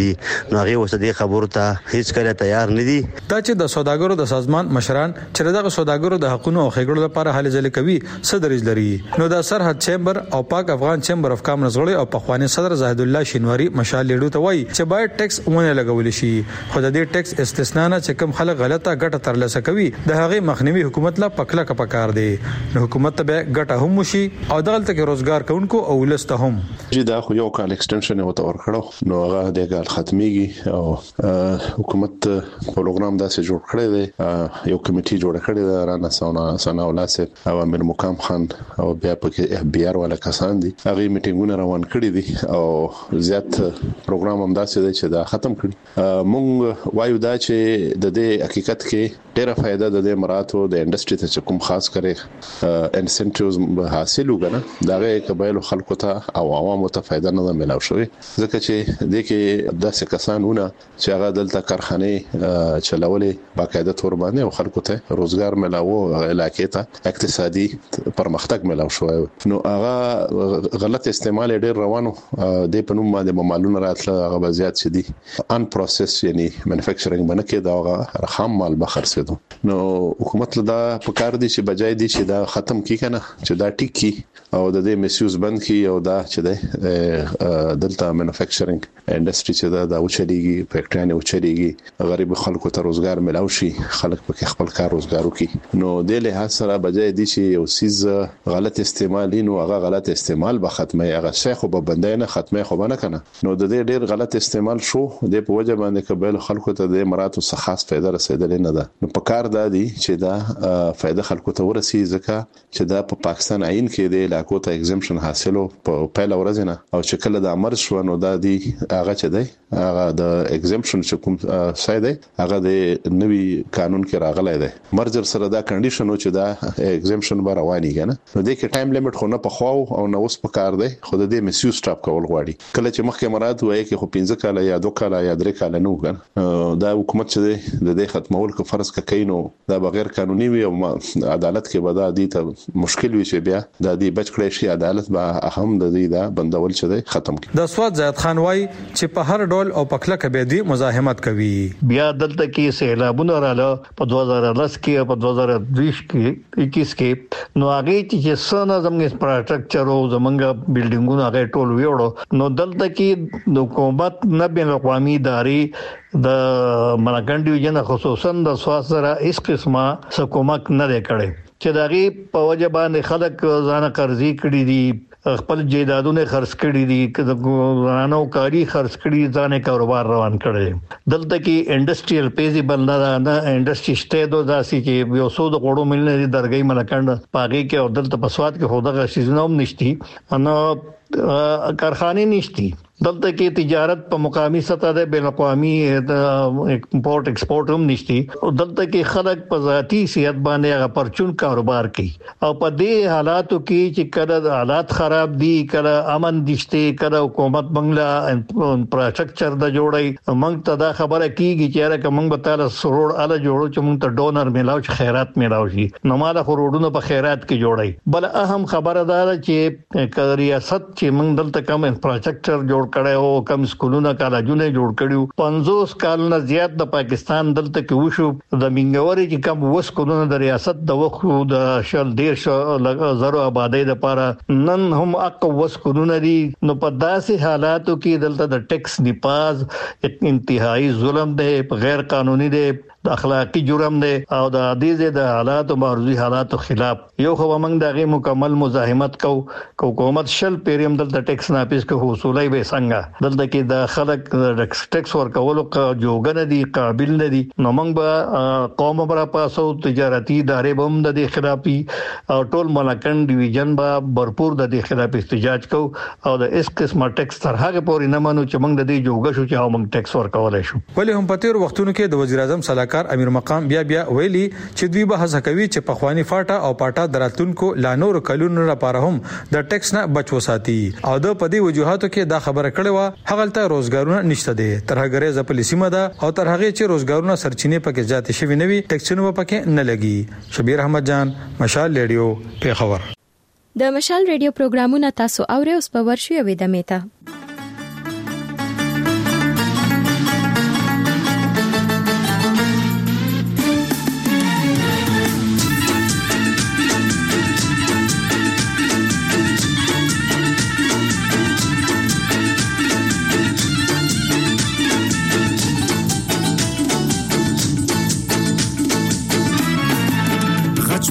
دي نو هغه وسدي خبرو ته هیڅ کله تیار نه دي. دا چې د سوداګرو د سازمان مشران چې دغه سوداګرو د حقوقو او خېګړو لپاره هلې ځلې کوي صدرج لري نو د سرحد چیمبر او پاک افغان چیمبر اف کامرس غړي او پخوانی صدر زاهد الله شینواری مشال لیډو ته وایي چې باید ټیکس ونه لګول شي خو د دې ټیکس استثنا نه چې کوم خلک غلطه ګټه ترلاسه کوي د هغه مخنیوي حکومت لا پکله کپکار دی نو حکومت ته ګټه هم وشي او دغلت کې روزګار کوونکو او ولسته هم چې دا خو یو کال ایکستنشن وته ورکړو نو هغه د کال ختميږي او حکومت پروګرام داسې جوړ کړی دی یو کمیټي جوړ کړی دی رانا سنا ولاسه او امیر مقام خان او بیا پکې اف بي ار ولا کسان دي هغه میټینګونه روان کړی دي او زیات پروګرام هم داسې دی چې دا ختم کړی مونږ وایو دا چې د دې حقیقت کې ډېره فائدہ د دې مراتو د انډستری ته کوم خاص کړي انسنټیوز حاصل وګنه داغه قبایل خلکو ته او عوامو ته فائدہ نه ملاو شوی ځکه چې د کې داسې کسانونه چې هغه دلته کارخانه چلولې باقاعده تور باندې او خلکو ته روزګار ملاو علاقې ته اقتصادي پرمختګ ملاو شوی نو هغه غلط استعمال ډېر روانو د پنوم باندې مالونه راتله هغه وضعیت شدي ان پروسس یعنی مانیفیکچرینګ باندې کې دا خام مال بخر سیدو نو حکومت له دا پکار دي چې بجای دي چې دا ختم کی کنه چې دا ټیک کی او د دې میسیوز بند کی او دا چې د دلته مانیفیکچرینګ انډستری چې دا وچلېږي فیکټریانه وچلېږي غریب خلکو ته روزګار ملاوي شي خلک په خپل کار روزګار وکړي نو د له سره بجای دي چې یو سیز غلط استعمال نو هغه غلط استعمال به ختمه هغه شیخ وب بندینه ختمه خو نه کنه نو د دې ډېر غلط استعمال شو د په وجه باندې قبایل خلکو ته د مراتو څخه خاص فائدہ رسیدلې نه ده نو په کار دادي چې دا فائدہ خلکو ته ورسي ځکه چې دا په پاکستان عین کې د علاقو ته ایگزمپشن حاصلو په پهل ورځ نه او چې کله د امر شو نو دا دی هغه چې دی هغه د ایگزمپشن چې کوم سای دی هغه د نوي قانون کې راغلی دی مرجر سره دا کنډیشن چې دا ایگزمپشن به رواني کنه نو د کې ټایم لیمټ خو نه په خو او نو اوس په کار دی خو د دې میسیوز سټاپ کول غواړي کله چې مخکې مراد وایي کې خو 15 کال یا 2 کال یا 3 کال نو کنه دا حکومت چې دی د دې ختمول کو فرض کینو دا بغیر قانوني وي او عدالت کې به دا دي ته مشکل وي چې بیا د دې بچ کړی شي عدالت به اهم د دې دا بندول چې دی ختم کړي د سواد زید خان وای چې په هر ډول او پکله کې به دي مزاحمت کوي بیا دلته کې سیلابونه رااله په 2010 کې په 2020 کې 21 کې نو هغه چې څنګه زموږ انفراستراکچر او زموږ بلډینګونه هغه ټول ویوړو نو دلته کې د حکومت نه بین اقوامي ادارې د ملکن ډیویژن خصوصا د سواد سره هیڅ قسمه حکومت نه کړي چې دغه په وجه باندې خلک ځان قرضې کړي دي خپل جیدادونه خرڅ کړي دي کډانو کاری خرڅ کړي ځانې کاروبار روان کړي دلته کې انډستریال پیزیبل نه انډستری شته دوه داسي کې یو څو د غړو ملي درګي ملکند پاګي کې او دلته په سواد کې خوده شیزونه هم نشتی ان کارخانه نشتی دلته کې تجارت په مقامي سطح ده بین اقوامي امپورټ ایکسپورټ هم نشتی او دلته کې خلک په ذاتی صحت باندې هغه پرچون کاروبار کوي او په دې حالاتو کې چې کله حالات خراب دي کله امن دشته کله حکومت بنگلا انفراستراکچر د جوړي موږ ته دا خبره کیږي چې راکه موږ به تعالی سرور اله جوړو چې موږ ته ډونر ملاو چې خیرات ملاو شي نو مال خورودونو په خیرات کې جوړي بل اهم خبره ده چې ریاست چې موږ دلته کوم انفراستراکچر جوړ کړه او کم سکولونه کالجونه جوړ کړیو 50 کال نه زیات د پاکستان دلته کې وشو د منګوري چې کم وسکولونه د ریاست د وخت د شل ډیر زرو آبادی د لپاره نن هم اق وسکولونه دي نو په داسې حالاتو کې دلته د ټیکس نیپاز انتهایی ظلم دی غیر قانوني دی د اخلاقی جرم دی او د عادیزه د حالات او معرضی حالات خلاف یو خو موږ دغه مکمل مزاحمت کو حکومت شل پیریم دلته ټیکس ناپیس کو حصولای به څنګه دلته کې د خلک ټیکس ورکول جوګن دي قابل نه دي نو موږ به قوم برا پاسو تجارتي ادارې بم د خلافي او ټول ملکن ډیویژن به भरपूर د خلاف احتجاج کو او د اس قسمه ټیکس تر هغه پورې نه مانو چې موږ د دې جوګ شو چې موږ ټیکس ورکولای شو ولې هم په تیر وختونو کې د وزیر اعظم کار امیر مقام بیا ویلي چې دوی به هڅه کوي چې پخوانی فاټا او پاټا دراتونکو لا نور کلونو لپاره هم د ټیکس نه بچ وساتي او د پدی وجوهاتو کې دا خبره کړې و هغه ته روزګارونه نشته دي تر هغه ځپلې سیمه ده او تر هغه چې روزګارونه سرچینې پکې ذات شوی نوي ټیکسونه پکې نه لګي شبیر احمد جان مشال ریډیو په خبر د مشال ریډیو پروګرامونه تاسو اورئ اوس په ورشي وې د میته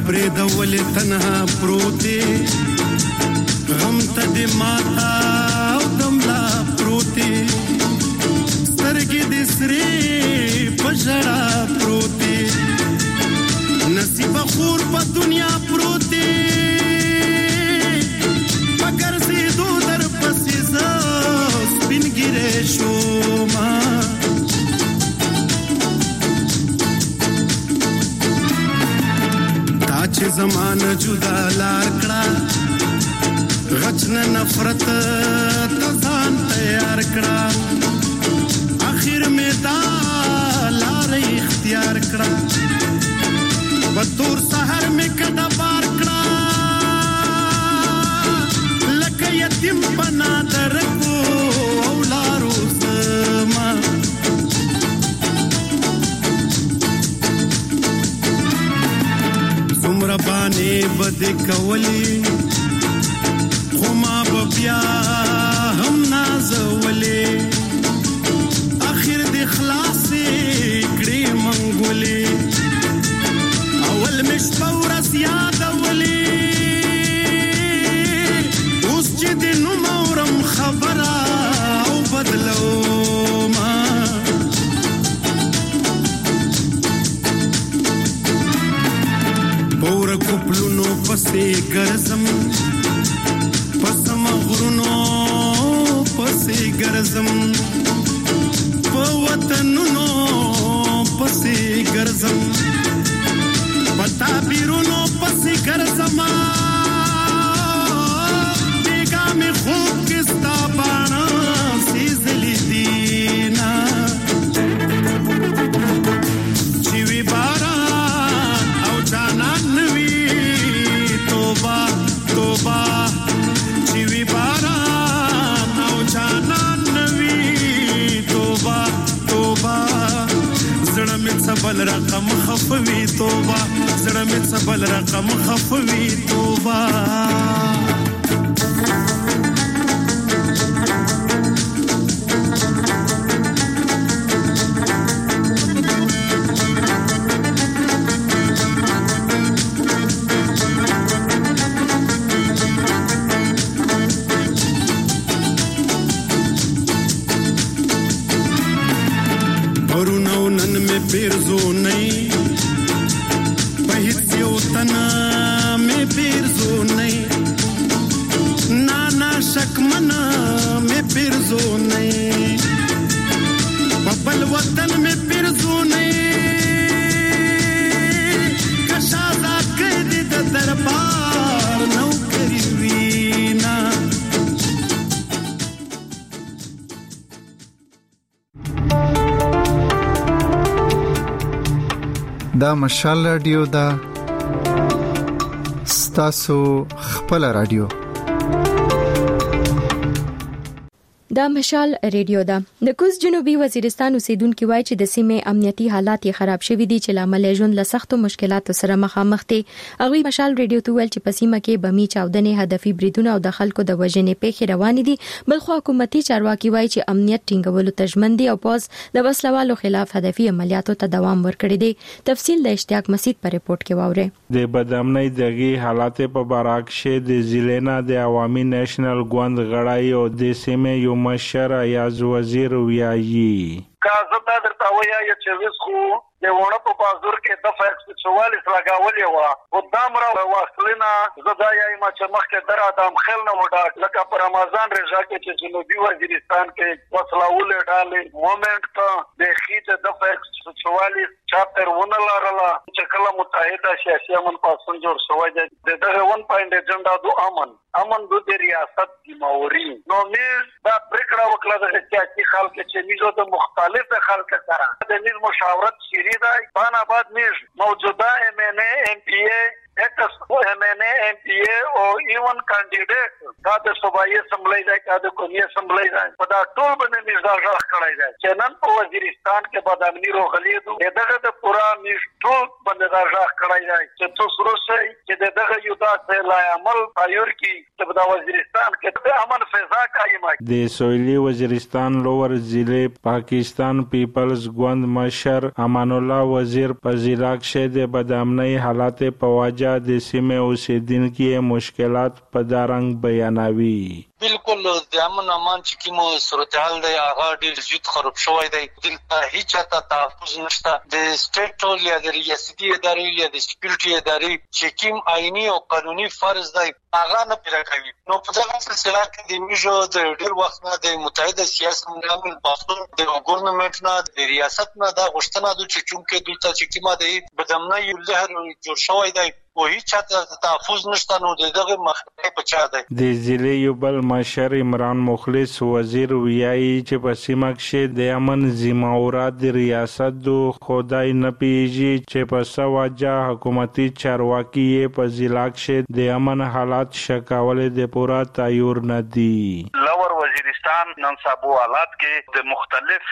پرې د ولې تنها پروتې غم ته دې ماتا او دملا پروتې سترګې دې سرې په ژړا پروتې نصیب خور په دنیا پروتې مگر سي دو در پسې زه سپین ګیرې شوما تا چې زمانه جدا لار کړه غچن نفرت تزان تیار کړه اخر میں دا لار اختیار کړه بدور سحر میں کډا بار کړه لکه یتیم بنا درکو اولارو سما څومره باندې بد کولی خو ما بیا هم نازولې اخر د خلاصې کړې منګولې اول مش پورس یادولې اوس چې د نو مورم خبره او بدلو ما پور کوپلونو پسې ګرځم پسم غرونو پسې ګرځم په وطنونو پسې ګرځم پتا بیرونو پسې ګرځم بیگا می خوب کستا بانا سیزلی دینا چیوی باران او جانان نوی توبه توبه چیوی باران او جانان نوی توبه توبه زړه مې سبل رقم خفوي توبه زړه مې سبل رقم خفوي توبه پیرزو نہیں پہت سے اتنا میں پیرزو نہیں نانا شک منا میں پیرزو نہیں ببل وطن میں پیرزو نہیں کشازہ قید دربار نوکری وینا دا مشال رادیو دا ستاسو خپل رادیو دا مشال ریډیو دا د کوز جنوبي وزیرستان اوسیدونکو وایي چې د سیمې امنیتي حالات خراب شوي دي چې لامل ژوند له سختو مشکلاتو سره مخامخ دي. هغه مشال ریډیو ته ویل چې په سیمه کې بمی چاودنې هدفي بریدونه او د خلکو د وژنې پیښې روان دي. بلخو حکومتي چارواکي وایي چې امنیت ټینګولو ته ژمن دي او پوز د وسلوالو خلاف هدفي عملیاتو ته دوام ورکړي دي. تفصیل د اشتیاق مسعود په ریپورت کې واورئ. د بدامنۍ دغه حالات په باراکشه د ضلع د عوامي نېشنل ګوند غړای او د سیمې یو مشر ایاز وزیر ویایي کازه تا درته وایي چې وسخو د وړه په بازار کې د 144 لګاولې و او دامره واصلینا زدایا ما چې مخکې در ادم خل نه وډا لکه پر رمضان رضا کې چې جنوبي وزیرستان کې وسلاول ډالې مومنت ته د خېټه د 144 چاپټر ونه لارله چې کله متحده سیاسي امن پاسون جوړ شوی دی دغه 1 پوینټ ایجنډا دو امن دو د ریاست دی موري نو مې دا پریکړه وکړه د سیاسي خلک چې میزو د مختلف خلک سره د نیز مشاورت شری دی بانا بعد میز موجوده MNA MPA ایکس MNA MPA او ایون کاندیډیټ دا د صوبایي اسمبلی دی دا د قومي اسمبلی دی په دا ټول باندې میز دا ځخ کړی دی چې نن په وزیرستان کې بدامنی روغلی دو دغه د پورا میز ټول باندې دا ځخ کړی دی چې تاسو روسي چې دغه یو تاسو لا عمل پایور کې چې په وزیرستان کې د امن فضا قائم د سویلي وزیرستان لوور ضلع پاکستان پیپلز ګوند مشر امان الله وزیر په ضلع کې د بدامنۍ حالات په واجه رویه د سیمه اوسیدونکو مشکلات په دارنګ بیانوي. بالکل د امن امان چې کوم صورتحال دی هغه ډیر زیات خراب شوی دی. دلته هیڅ چاته تحفظ نشته. د سټیټ ټول یا د ریاستي ادارې یا د سکیورټي ادارې چې کوم آئینی او قانوني فرض دی هغه نه پوره کوي. نو په دغه سلسله کې د میجو د ډیر وخت نه د متحده سیاست منامل پاستون د ګورنمنت نه د ریاست نه د غشتنه د چونکې دلته چې کومه دی بدمنه یو لهر جوړ شوی دی او هیڅ چاته تحفظ نشته. نو دغه مخکې په چا دی. د ضلع یو بل مشر عمران مخلص وزیر ویایي چې په سیمه کې د امن ذمہورات د ریاست دو خدای نه پیږي چې په سواجه حکومتي چارواکي په ضلع کې د امن حالات شکاولې د پورا تایور نه دي. لور وزیرستان نن سبا حالات کې د مختلف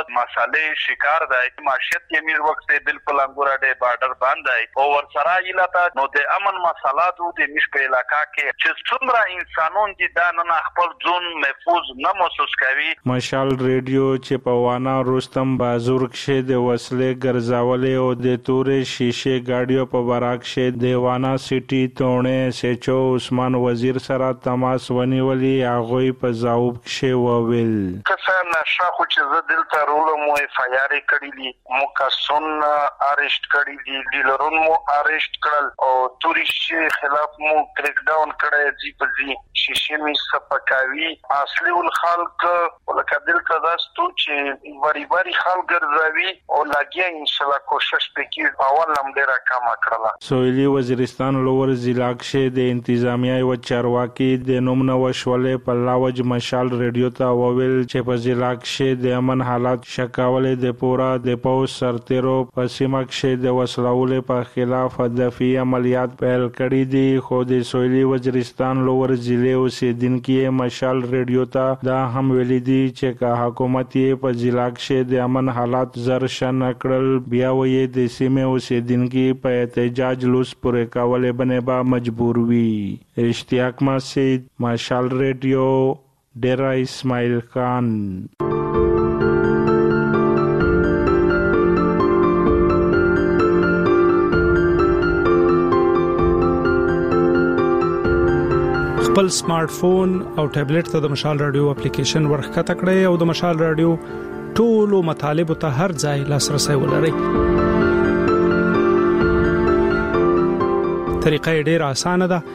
مسالې شکار دی. معیشت یې میر وخت بالکل انګورا د بارډر باندې او ورسره یلاته نو د امن مسالات د مش په علاقہ کې چې څومره انسانون دي دا نه خپل ځون محفوظ نه محسوس کوي. مشال ریډیو چې په وانا رستم بازور کې د وسلې ګرځاولې او د تورې شیشه گاډیو په براک کې د وانا سټي تونه سچو عثمان وزیر سره تماس ونیولې هغه په جواب کې وویل کسه نشه خو چې زه دلته رولم مو فایاري کړی دي مو کسون اریسټ کړی دي ډیلرون مو اریسټ کړل او تورې خلاف مو کریک ډاون کړی دي په دې شیشه می سپکاوي اصلي ول خلک ولکه دلته داستو چې بری خلک ګرځوي او لګي ان شاء الله کوشش وکړي اول هم ډیره کم کړله. سویلي وزیرستان لور ضلع کې د انتظامیه او چارواکي د نومنه وشولې په لاوج مشال ریډیو ته وویل چې په ضلع کې د امن حالات شکاولې د پورا د پوس سرتیرو په سیمه کې د وسلولې په خلاف دفاعي عملیات پیل کړي دي. خو د سویلي وزیرستان لور ضلع اوسیدونکو مشال ریډیو ته دا هم ویل دي چې که حکومت یې په ضلع کې د امن حالات زر شن کړل بیا وې د سیمه اوسیدونکو په احتجاج لوس پورې کولې باندې با مجبور وي. اشتیاق مسجد مشال ریډیو ډیرا اسماعیل خان. خپل سمارټ فون او ټابلیټ ته د مشال رادیو اپلیکیشن ورخته کړئ او د مشال رادیو ټولو مطالب ته هر ځای لاسرسي ولرئ. طریقه ډېره اسانه ده.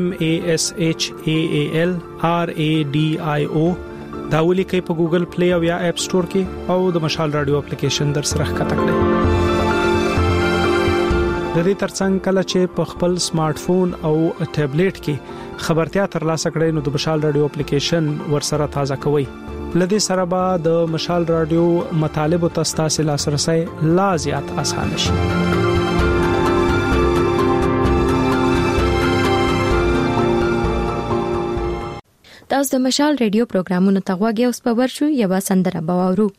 MASHAAL RADIO دا ولیکئ په ګوګل پلی او یا اپ سٹور کې او د مشال رادیو اپلیکیشن در سره ښکته کړئ. د دې ترڅنګ کله چې په خپل سمارټ فون او ټابلیټ کې خبرتیا ترلاسه کړئ نو د مشال رادیو اپلیکیشن ورسره تازه کوئ. لدې سره به د مشال رادیو مطالب او تاسو لاسرسي لا زیات آسان شي. تاسو د مشال رادیو پروګرامونو ته غوږی اوس په ورشو یو سندره باورو.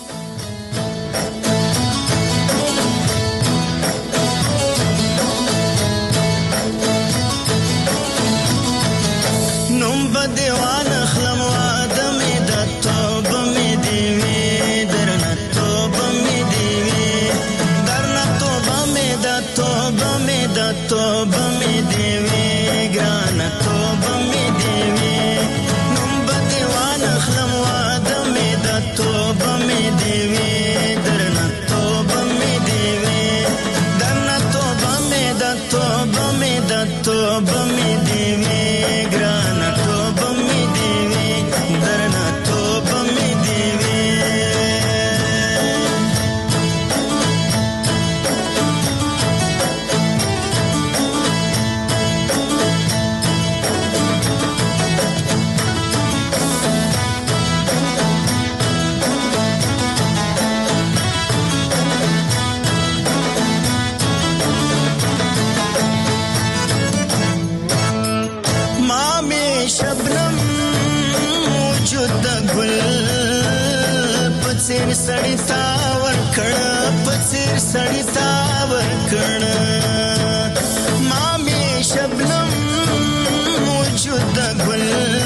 سړی تا ورکړه پڅیر سړی تا ورکړه ما می شبنم موجود ګل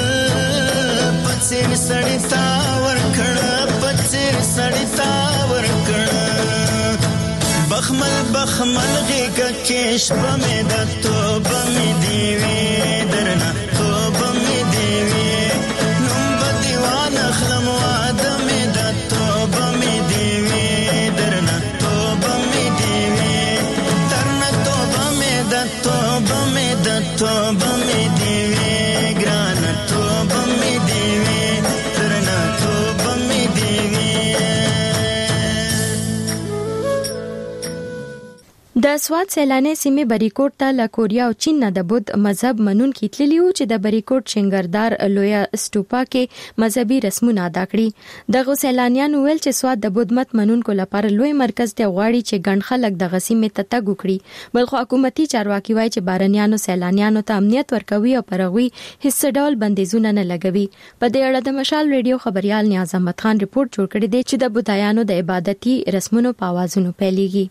پڅیر سړی تا ورکړه پڅیر سړی تا ورکړه بخمل غیګه کې شپه مې د توبه مې دی وې درنه توبه مې دی وې نوم به دیوان اخلم واده مې د توبه مې دی وې درنه توبه مې دی وې درنه توبه مې د توبه مې د توبه مې دی وې ګرانه توبه مې دی وې درنه توبه مې دی وې. د سواد سیلانه سیمه بریکوټ ته له کوریا او چین نه د بودھ مذهب منونکي تللی و چې د بریکوټ شنګردار لویا سټوپا کې مذهبي رسمونه ادا کړي. دغه سیلانیان ویل چې سواد د بودھ مت منونکو لپاره لوی مرکز ته غواړي چې ګڼ خلک د غسیمه ته تګ وکړي، بلخو حکومتي چارواکي وایي چې بارنیانو سیلانیانو ته امنیت ورکوي او پرغوي هیڅ ډول بندیزونه نه لګوي. په دې اړه د مشال ریډیو خبريال نیاز احمد خان رپورت جوړ کړی دی چې د بودایانو د عبادتي رسمونو په اوازونو پیلېږي.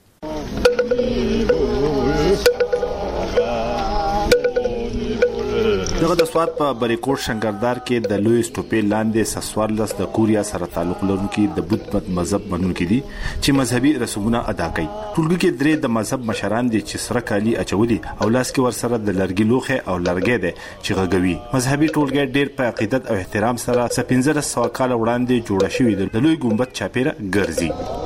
دغه د سواد په بریکوټ شنګردار کې د لوی سټوپې لاندې سسوارلس د کوریا سره تعلق لرونکي د بودھ مت مذهب منونکي دي چې مذهبي رسمونه ادا کوي. ټولګي کې درې د مذهب مشران دي چې سره کالي اچولي او لاس کې ورسره د لرګي لوخه او لرګي ده چې غږوي. مذهبي ټولګي ډېر په عقیدت او احترام سره 1500 کال وړاندې جوړ شوی د لوی ګمبد چاپیره ګرځي.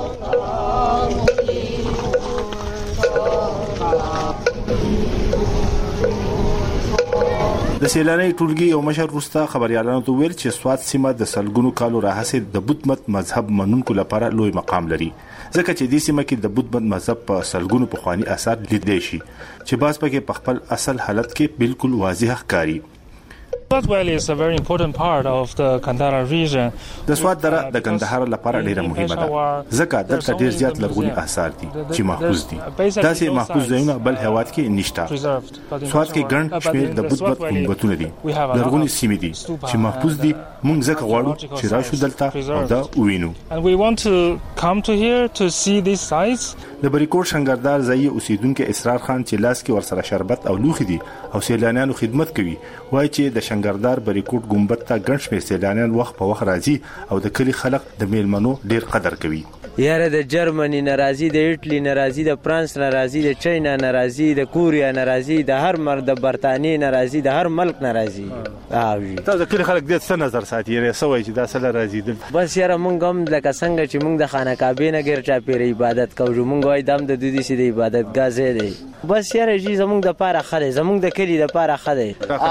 د سیلاني ټولګي یو مشر روستا خبريالانو ته ویل چې سواد سیمه د سلګونو کالو راهیسې د بودھ مت مذهب منونکو لپاره لوی مقام لري، ځکه چې د سیمه کې د بودھ مت مذهب په سلګونو پخوانی آثار لیدل شي چې باز پکې په خپل اصل حالت کې بالکل واضح ښکاري. Swat Valley is a very important part of the Kandahar region. د سواد دره د کندهار لپاره ډیره مهمه ده ځکه دلته ډیر زیات لرغوني آثار دي چې محفوظ دي. داسې محفوظ ځایونه بل هیواد کې نشته. سواد کې ګڼ شمېر د بودھ مت ګمبدونه دي، لرغوني سیمې دي چې محفوظ دي. موږ ځکه غواړو چې راشو دلته او دا ووینو. And we want to come to here to see these sites. د بریکوټ شنګردار ځای اوسیدونکو اسرار خان چې لاس کې ورسره شربت او لوخي دي او سیلانیانو خدمت کوي، وایي چې د شنګردار بریکوټ ګمبد ته ګڼ شمېر سیلانیان وخت په وخت راځي او د کلی خلک د میلمنو ډیر قدر کوي. یاره د جرمني ناراضي، د ایټلی ناراضي، د فرانس ناراضي، د چاینا ناراضي، د کوریا ناراضي، د هر مرد د برتانیې ناراضي، د هر ملک ناراضي. تاسو د کلی خلک د څه نظر ساتي یې سوي چې دا سره راځي دل بس یاره مونږ هم لکه څنګه چې مونږ د خانه کعبه نه غیر چا پیر عبادت کوو، مونږ وای دام د دوی سي د عبادت غازه دی. بس یاره جی زمونږ د پاره خله، زمونږ د کلی د پاره خله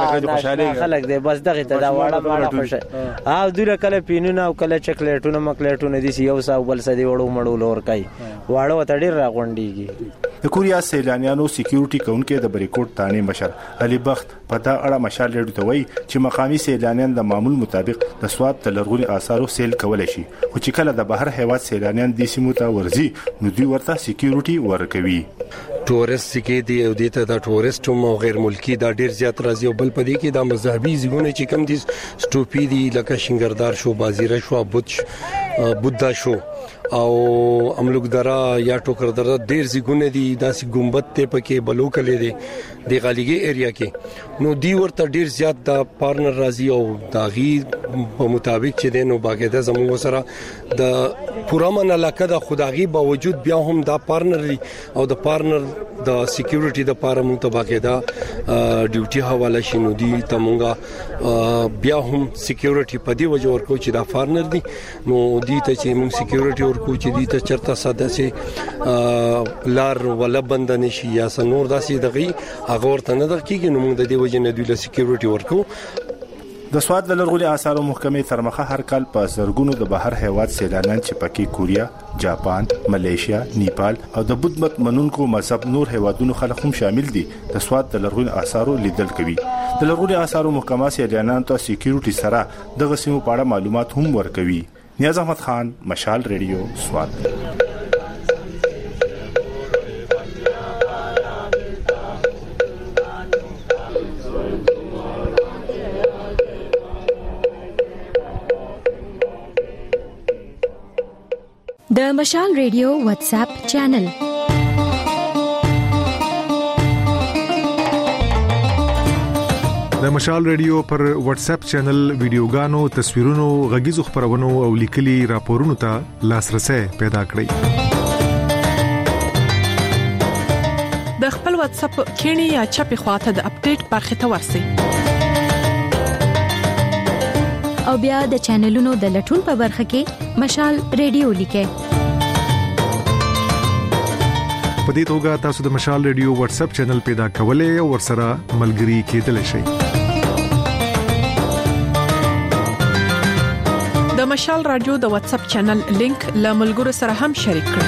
خلک دی. بس دغه ته دا واړه خوشه او دوی کله پینونه او کله چاکلیټونه مکلیټونه دي یو ساو بل سدي وړو مړو لور کوي واړو ته ډیر راغونډيږي. د کوریا سیلانیانو سکیورټي کونکو د بریکوټ تانه مشر علي بخت پتا اړه مشال لري ته وای چې مقامي سیلانیان د معمول مطابق د سواد د لرغوني آثارو سیل کولای شي او چې کله د بهر هیواد سیلانیان د سیمو ته ورځي نو دوی ورته سکیورټي ورکوي. ټورست کې دی او دته د ټورست او غیر ملکی دا ډیر زیات راځي او بل پدې کې د مذهبي ځایونه چې کم دي سټوپی دي لکه شنګردار شو، بازیره شو، بودھا شو او املوک درا یا ټوکر درا ډیر ځایونه دي داسې ګمبد ته پکې بلوکلې دي د غالیګي ایریا کې. نو دی ورته ډیر زیات د پارتنر راځي او داغي په مطابق چې دینو باقاعده زموږ سره د پوره من علاقه د خدایي باوجود بیا هم د پارتنر او د پارتنر د سکیورټي د پاره مونږ ته باقاعده ډیوټي حواله شینو دي ته مونږه بیا هم سکیورټي په دی وجه ورکو چې دا پارتنر دي نو دي ته چې مونږ سکیورټي ورکو چې دي ته چرته ساده سي لار ولا بند نشي یا سنور داسې دغه هغه ورته نه دقیقې نو مونږ د دې وجه نه دوی له سکیورټي ورکو. د سواد د لرغوني آثارو محکمې ترمخه هر کال په زرګونو د بهر هیواد سیلانیان چې پکې کوریا، جاپان، ملیشیا، نیپال او د بودھ مت منونکو مذهب نور هیوادونو خلک هم شامل دي د سواد د لرغوني آثارو لیدل کوي. د لرغوني آثارو محکمه سیلانیانو ته سکیورټي سره د غسیمو په اړه معلومات هم ورکوي. نیاز احمد خان، مشال ریډیو، سواد. د مشال ریډیو واتس اپ چینل د مشال ریډیو پر واتس اپ چینل ویډیوګانو، تصویرونو، غږیزو خبرونو او لیکلي راپورونو ته لاسرسي پیدا کړئ. د خپل واتس اپ کینی یا چپی خواته د اپډیټ برخه ته ورسی او بیا د چینلونو د لټون په برخه کې مشال ریډیو لیکه په دې توګه تاسو د مشال ریډیو واتس اپ چینل پیدا کولای او ورسره ملګري کېدلی شئ د مشال رادیو د واتس اپ چینل لینک له ملګرو سره هم شریک کړئ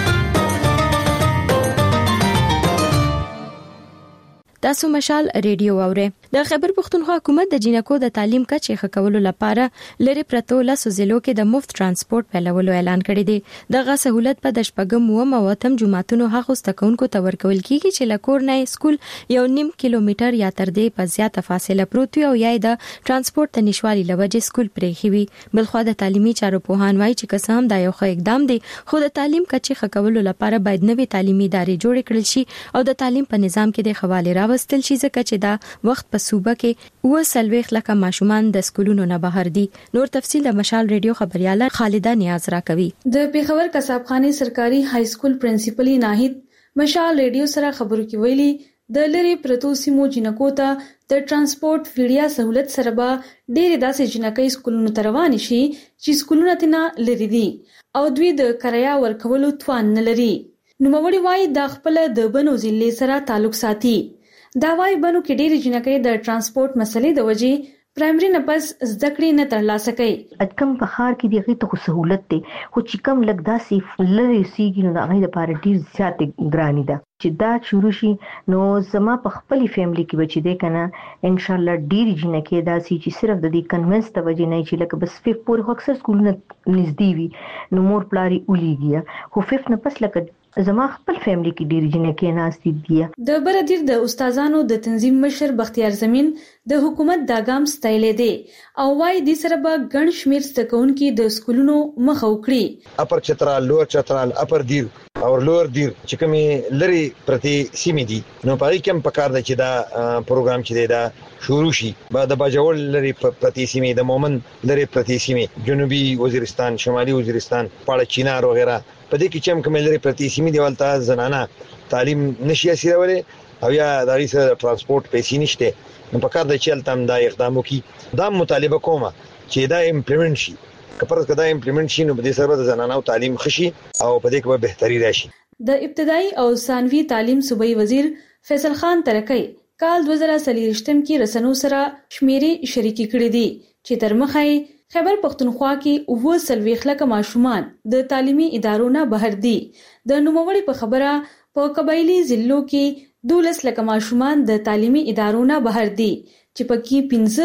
تاسو مشال ریډیو اورئ د خیبر پختونخوا حکومت د جنکو د تعلیم کچې ښه کولو لپاره لری پرتو لاسو ضلعو کې د مفت ترانسپورت پیلولو اعلان کړی دی دغه سہولت په د شپږم و موتم جمعتونو هغه ستکونکو ته ورکول کیږي چې لکور نه سکول 1.5 کیلومتر یا تر دې په زیاته فاصله پروت وي او یا د ترانسپورت ته نشوالي لوجه سکول پرې هوي بلخو د تعلیمي چارو پوهان وایي چې قسم دا یو ښه اقدام دی خو د تعلیم کچې ښه کولو لپاره باید نوې تعلیمي ادارې جوړ کړل شي او د تعلیم په نظام کې د حواله راوستل شي ځکه چې دا وخت په صوبه کې وسلويخ لکه ماشومان د سکولونو نه بهر دي نور تفصیل د مشال ریډیو خبرياله خالده نیاز را کوي د پیښور قصابخانه سرکاري های سکول پرنسپل ناهید مشال ریډیو سره خبرو کې ویلي د لری پرتو سیمو جنکو ته د ترانسپورت ویډیا سہولت سره به ډېر داسې جنکې سکولونو ته روان شي چې سکولونه تینا لری دي او دوی د کریا ورکولو توان نه لري نو موري وای د خپل د بنو ضلع سره تعلق ساتي دا وای بنو کې ډېر جنکې د ترانسپورت مسلې د وجې پرایمري نه پس زده کړې نه ترلاسه کوي کم په خار کې دغه ته سہولت دی خو چې کم لګ داسې لری سیګي نو هغه لپاره ډېر زیات ګرانی ده چې دا شروع شي نو زما په خپل فیملی کې بچی دی کنه ان شاء الله ډېر جنکې داسې چې صرف د دې کنوینس ته وجې نه چې لکه بس 5 پورې اکثر سکولونه نږدې وي نو مور پلاری اولیږي خو 5 نه پس لکه زما خپل فیملی کې ډیر جنکې ناستې دي د برادر د استادانو د تنظیم مشر بختیار زمين د حکومت داګام ستایلې دي او وايي د سره به ګڼ شمیر ستکونکو د سکولونو مخه وکړي اپر چترال لور چترال اپر دیر او لور دیر چې کومې لري پرتی سیمې دي نو پای کوم پکار دی چې دا پروګرام چې دا شروع شي بعد باجول لري پرتی سیمې د مومن لري پرتی سیمې جنوبي وزیرستان شمالي وزیرستان پاړه چینار وغیرہ په دې کې چې کوم لري پرتی سیمې دیولته زنانه تعلیم نشي اسیرولې او یا د ریسه ترانسپورت پیسې نشته نو په کار د چل تام دا اقدام وکي دا مطالبه کومه چې دا امپلیمنٹ شي کپرز کدا امپلیمنٹ شي نو په دې سره د زنانو تعلیم خشي او په دې کې به بهتري راشي د ابتدایي او ثانوي تعلیم صوبایي وزیر فیصل خان ترکی کال 2023 کې رسنو سره شمیرې شریکي کړې دي چې تر مخه خیبر پختونخوا کې 90 لک ماشومان د تعلیمي ادارو نه بهر دي د نوموړي په خبره په قبایلی ضلعو کې 12 لک ماشومان د تعلیمي ادارو نه بهر دي چې پکې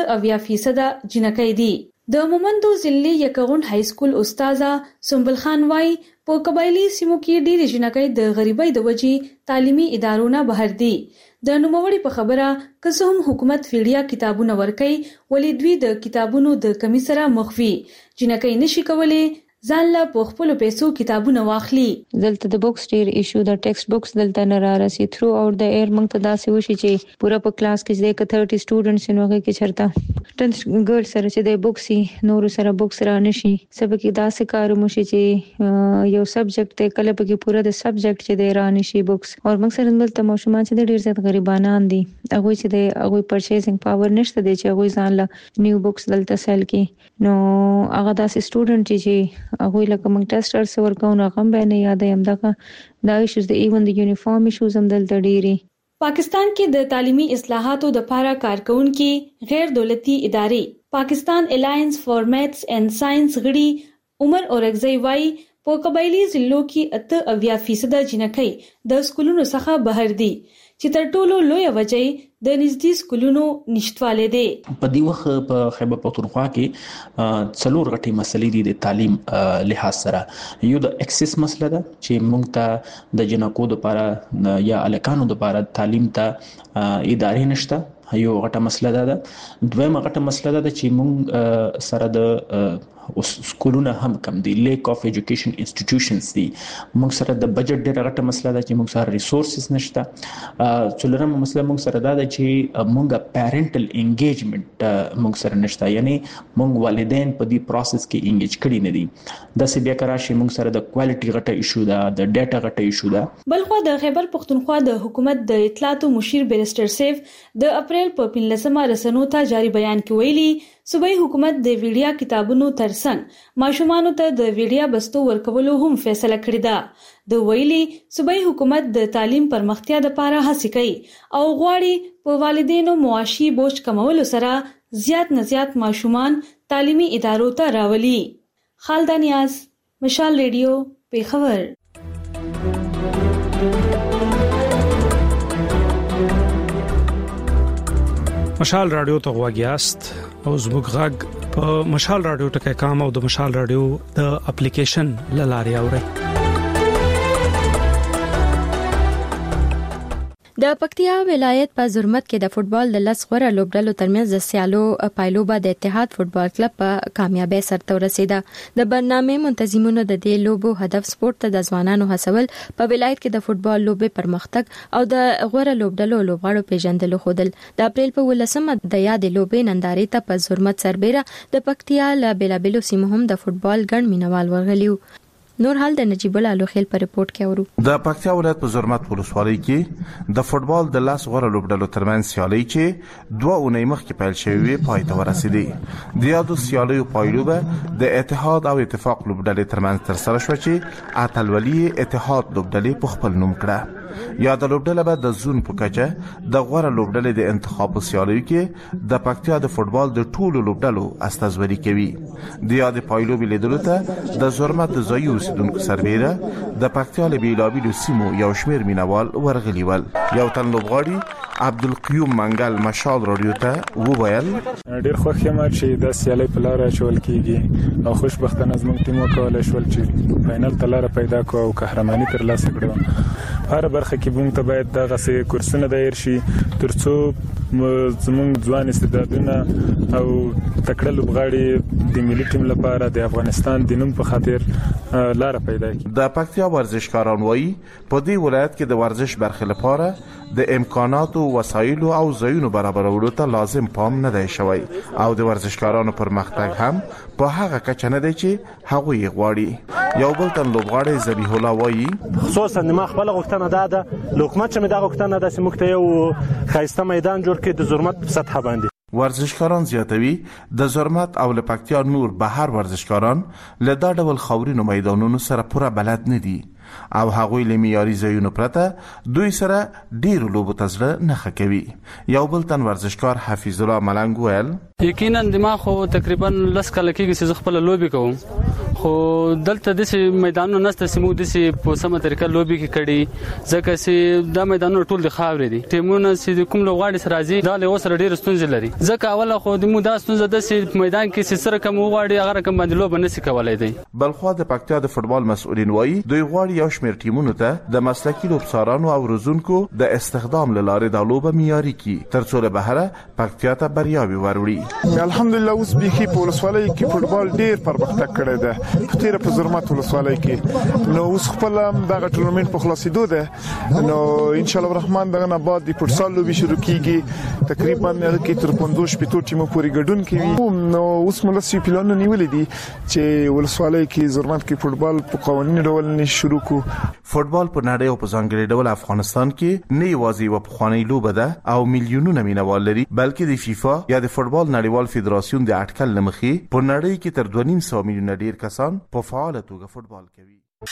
15% جنکې دي د مومندو ضلع یکغون های سکول استاد سنبل خان وای په قبایلی سیمو کې ډېر جنکې د غریبۍ د وجې تعلیمي ادارو نه بهر دي د نوموړي په خبره قسم حکومت فیډیا کتابونه ورکي ولې دوی د کتابونو د کمی سره مخفي جنکې نشي کولای ځان له خپل پیسو کتابونه واخلي دلته د بوکس ډیر ایشو د ټیکسټ بوکس دلته نه را رسي تھرو اوټ د ایر موږ ته داسې وشي چې پورا په کلاس کې د 30 سټوډنټس نوغه کې چرته 10 ګرل سره چې د بوکسي نور سره بوکس را نشي سبا کې داسې کار مو شي چې یو سبجیکټ ته کله په کې پورا د سبجیکټ چې د را نشي بوکس او موږ سره دلته ماشومان چې ډیر زیات غریبانان دي هغه چې د هغه پرچیزینګ پاور نشته دي چې هغه ځان له نیو بوکس دلته سیل کې نو هغه داسې سټوډنټ چې هغه لکه موږ ټیسټر سره کوو هغه به نه یاد یم دا ایشوز د ایون د یونیفارم ایشوز هم دلته ډیری پاکستان کې د تعلیمي اصلاحاتو د لپاره کارکونکو غیر دولتي ادارې پاکستان الاینس فار میتھس اینڈ ساينس غړي عمر اورغزی وای په قبایلی ضلعو کې 80% جنکۍ د سکولونو څخه بهر دي چې تر ټولو لوی وجه د نږدې سکولونو نشټواله دي په دې وخت په خیبر پختونخوا کې څلور غټي مسلې دي د تعلیم لحاظ سره یو د اکسس مسله ده چې موږ ته د جنکو لپاره یا الکانو لپاره تعلیم ته ادارې نشته یو غټه مسله ده دویمه غټه مسله ده چې موږ سره د سکولونه هم کم دي، لیک اف ایجوکیشن انسټیټیوشنز دي. موږ سره د بجټ ډېره غټه مسله ده چې موږ سره ریسورسز نشته. څلورمه مسله موږ سره دا ده چې موږ پیرنټل انګیجمنت موږ سره نشته، یعنی موږ والدین په دې پروسس کې انګیج کړي نه دي. د سی بیا کراشي موږ سره د کوالټي غټه ایشو ده، د ډاټا غټه ایشو ده. بلخو د خیبر پختونخوا د حکومت د اطلاعاتو مشیر بیرسټر سیف د اپریل په 15مه رسنو ته جاری بیان کې ویلي صوبایي حکومت د ویډیا کتابونو ترڅنګ ماشومانو ته د ویډیا بستو ورکولو هم فیصله کړې ده. د ویلي صوبایي حکومت د تعلیم پرمختیا لپاره هڅې کوي او غواړي په والدینو معاشي بوج کمولو سره زیات نه زیات ماشومان تعلیمي ادارو ته راولي. خالد نیاز، مشال ریډیو، پیښور. مشال رادیو ته غواګیاست او زموږ غږ په مشال رادیو ټکی کام او د مشال رادیو د اپلیکیشن لاري اوري. د پکتیا ولایت په زرمت کې د فوتبال د لس غوره لوبډلو ترمنځ د سیالو پایلوبه د اتحاد فوتبال کلب په کامیابی سرته ورسیده. د برنامه منتظمونو د دې لوبو هدف سپورت ته د ځوانانو هڅول، په ولایت کې د فوتبال لوبې پرمختګ او د غوره لوبډلو لوبغاړو پیژندل خودل. د اپریل په 18مه د یادې لوبې نندارې ته په زرمت سربېره د پکتیا له بیلابېلو سیمو هم د فوتبال ګڼ مینوال ورغلیو. نور حال د نجیب الله لوخیل په ریپورت کې اورو. د پکتیا ولایت په زرمت ولسوالۍ کې د فوتبال د لاس غوړه لوبډلو ترمنځ سیالي چې 2 اونۍ مخکې پیل شوې پای ته ورسېدې. د یادو سیالیو پایلوبه د اتحاد او اتفاق لوبډلې ترمنځ ترسره شو چې اتلولي اتحاد لوبډلې په خپل نوم کړه. یاد لوبډله به د زون په کچه د غوړه لوبډلې د انتخاب سیالیو کې د پکتیا د فوتبال د ټولو لوبډلو استازوري کوي. د یاد پایلوبې لیدلو ته د زرمت د ځایي اوسیدونکو سربېره د پکتیا له بیلابېلو سیمو یو شمېر مینوال ورغلي ول. یو تن لوبغاړي عبدالقیوم منګل مشال رادیو ته وویل ډېر خوښ یم چې د سیالۍ په لار اچول کیږي او خوشبختانه زموږ ټیم وکولای شول چې فائنل ته لار پیدا کړو او قهرماني ترلاسه کړو. هر برخه کې موږ ته باید دغه څه کورسونه دایر شي ترڅو زموږ ځوان استعدادونه او تکړه لوبغاړي د ملي ټیم لپاره د افغانستان د نوم په خاطر لار پیدا کړي. د پکتیا ورزشکاران وایي په دې ولایت کې د ورزش برخه لپاره د امکاناتو، وسایلو او ځایونو برابرولو ته لازم پام نه دی شوی او د ورزشکارانو پرمختګ هم په هغه کچه نه دی چې هغه یې غواړي. یو بل تن لوبغاړی ذبیح الله وایي خصوصا ما خپل غوښتنه ده د حکومت چې دا غوښتنه ده چې موږ ته یو خاصه میدان جوړ کړي د زرمت په سطح باندې. ورزشکاران زیاتوي د زرمت او له پکتیا نور بهر ورزشکاران له دا ډول خاورینو میدانونو سره پوره بلد نه دي او هغوی له معیاري ځایونو پرته دوی سره ډیر لوبو ته زړه نه ښه کوي. یو بل تن ورزشکار حفیظ الله ملنګ ویل یقینا دماغ خو تقریبا لس کال کېږي چې خپل لوبي کوم، خو دلته د میدانونو نسته چې موږ د په سمه طریقه لوبي کې کړي ځکه چې دا میدانونه ټول د خاورې دي. ټیمونه چې کوم لوغاړي سره راځي دا له وسره ډیر ستونزې لري ځکه اوله خو د مو دا ستونزه د میدان کې چې سره کوم وغاړي هغه رقم باندې لوب نه سي کولای دی. بلخو د پکتیا د فوتبال مسؤلین وایي دوی غواړي یو شمېر ټیمونو ته د مسلکي لوبسارانو او روزونکو د استخدام لاره د لوبه معیاري کی ترڅو له بهره پکتیا ته بریاوي وروړي. الحمدلله اوس بيخي په ولسوالۍ کې فوتبال ډیر پرمختګ کړی دی. په تیر په زرمت ولسوالۍ کې نو اوس خپل دغه ټورنمنت په خلاصېدو ده نو ان شاء الله الرحمن دغه نه بعد د فوتسال لوبي شروع کیږي. تقریبا کې تر 15 شپږ ټیمو پورې ګډون کوي. نو اوس موږ سې پلان نیولې دي چې ولسوالۍ کې زرمت کې فوتبال په قوانیني ډول نه شروع کو. فوتبال په نړۍ او په ځانګړي ډول افغانستان کې نه یوازې یو پخوانی لوبه ده او میلیونونه مینوال لري بلکې د فیفا یا د فوتبال نړیوال فدراسیون د اټکل لمخې په نړۍ کې تر 2.5 میلیونه ډیر کسان په فعال توګه فوتبال کوي.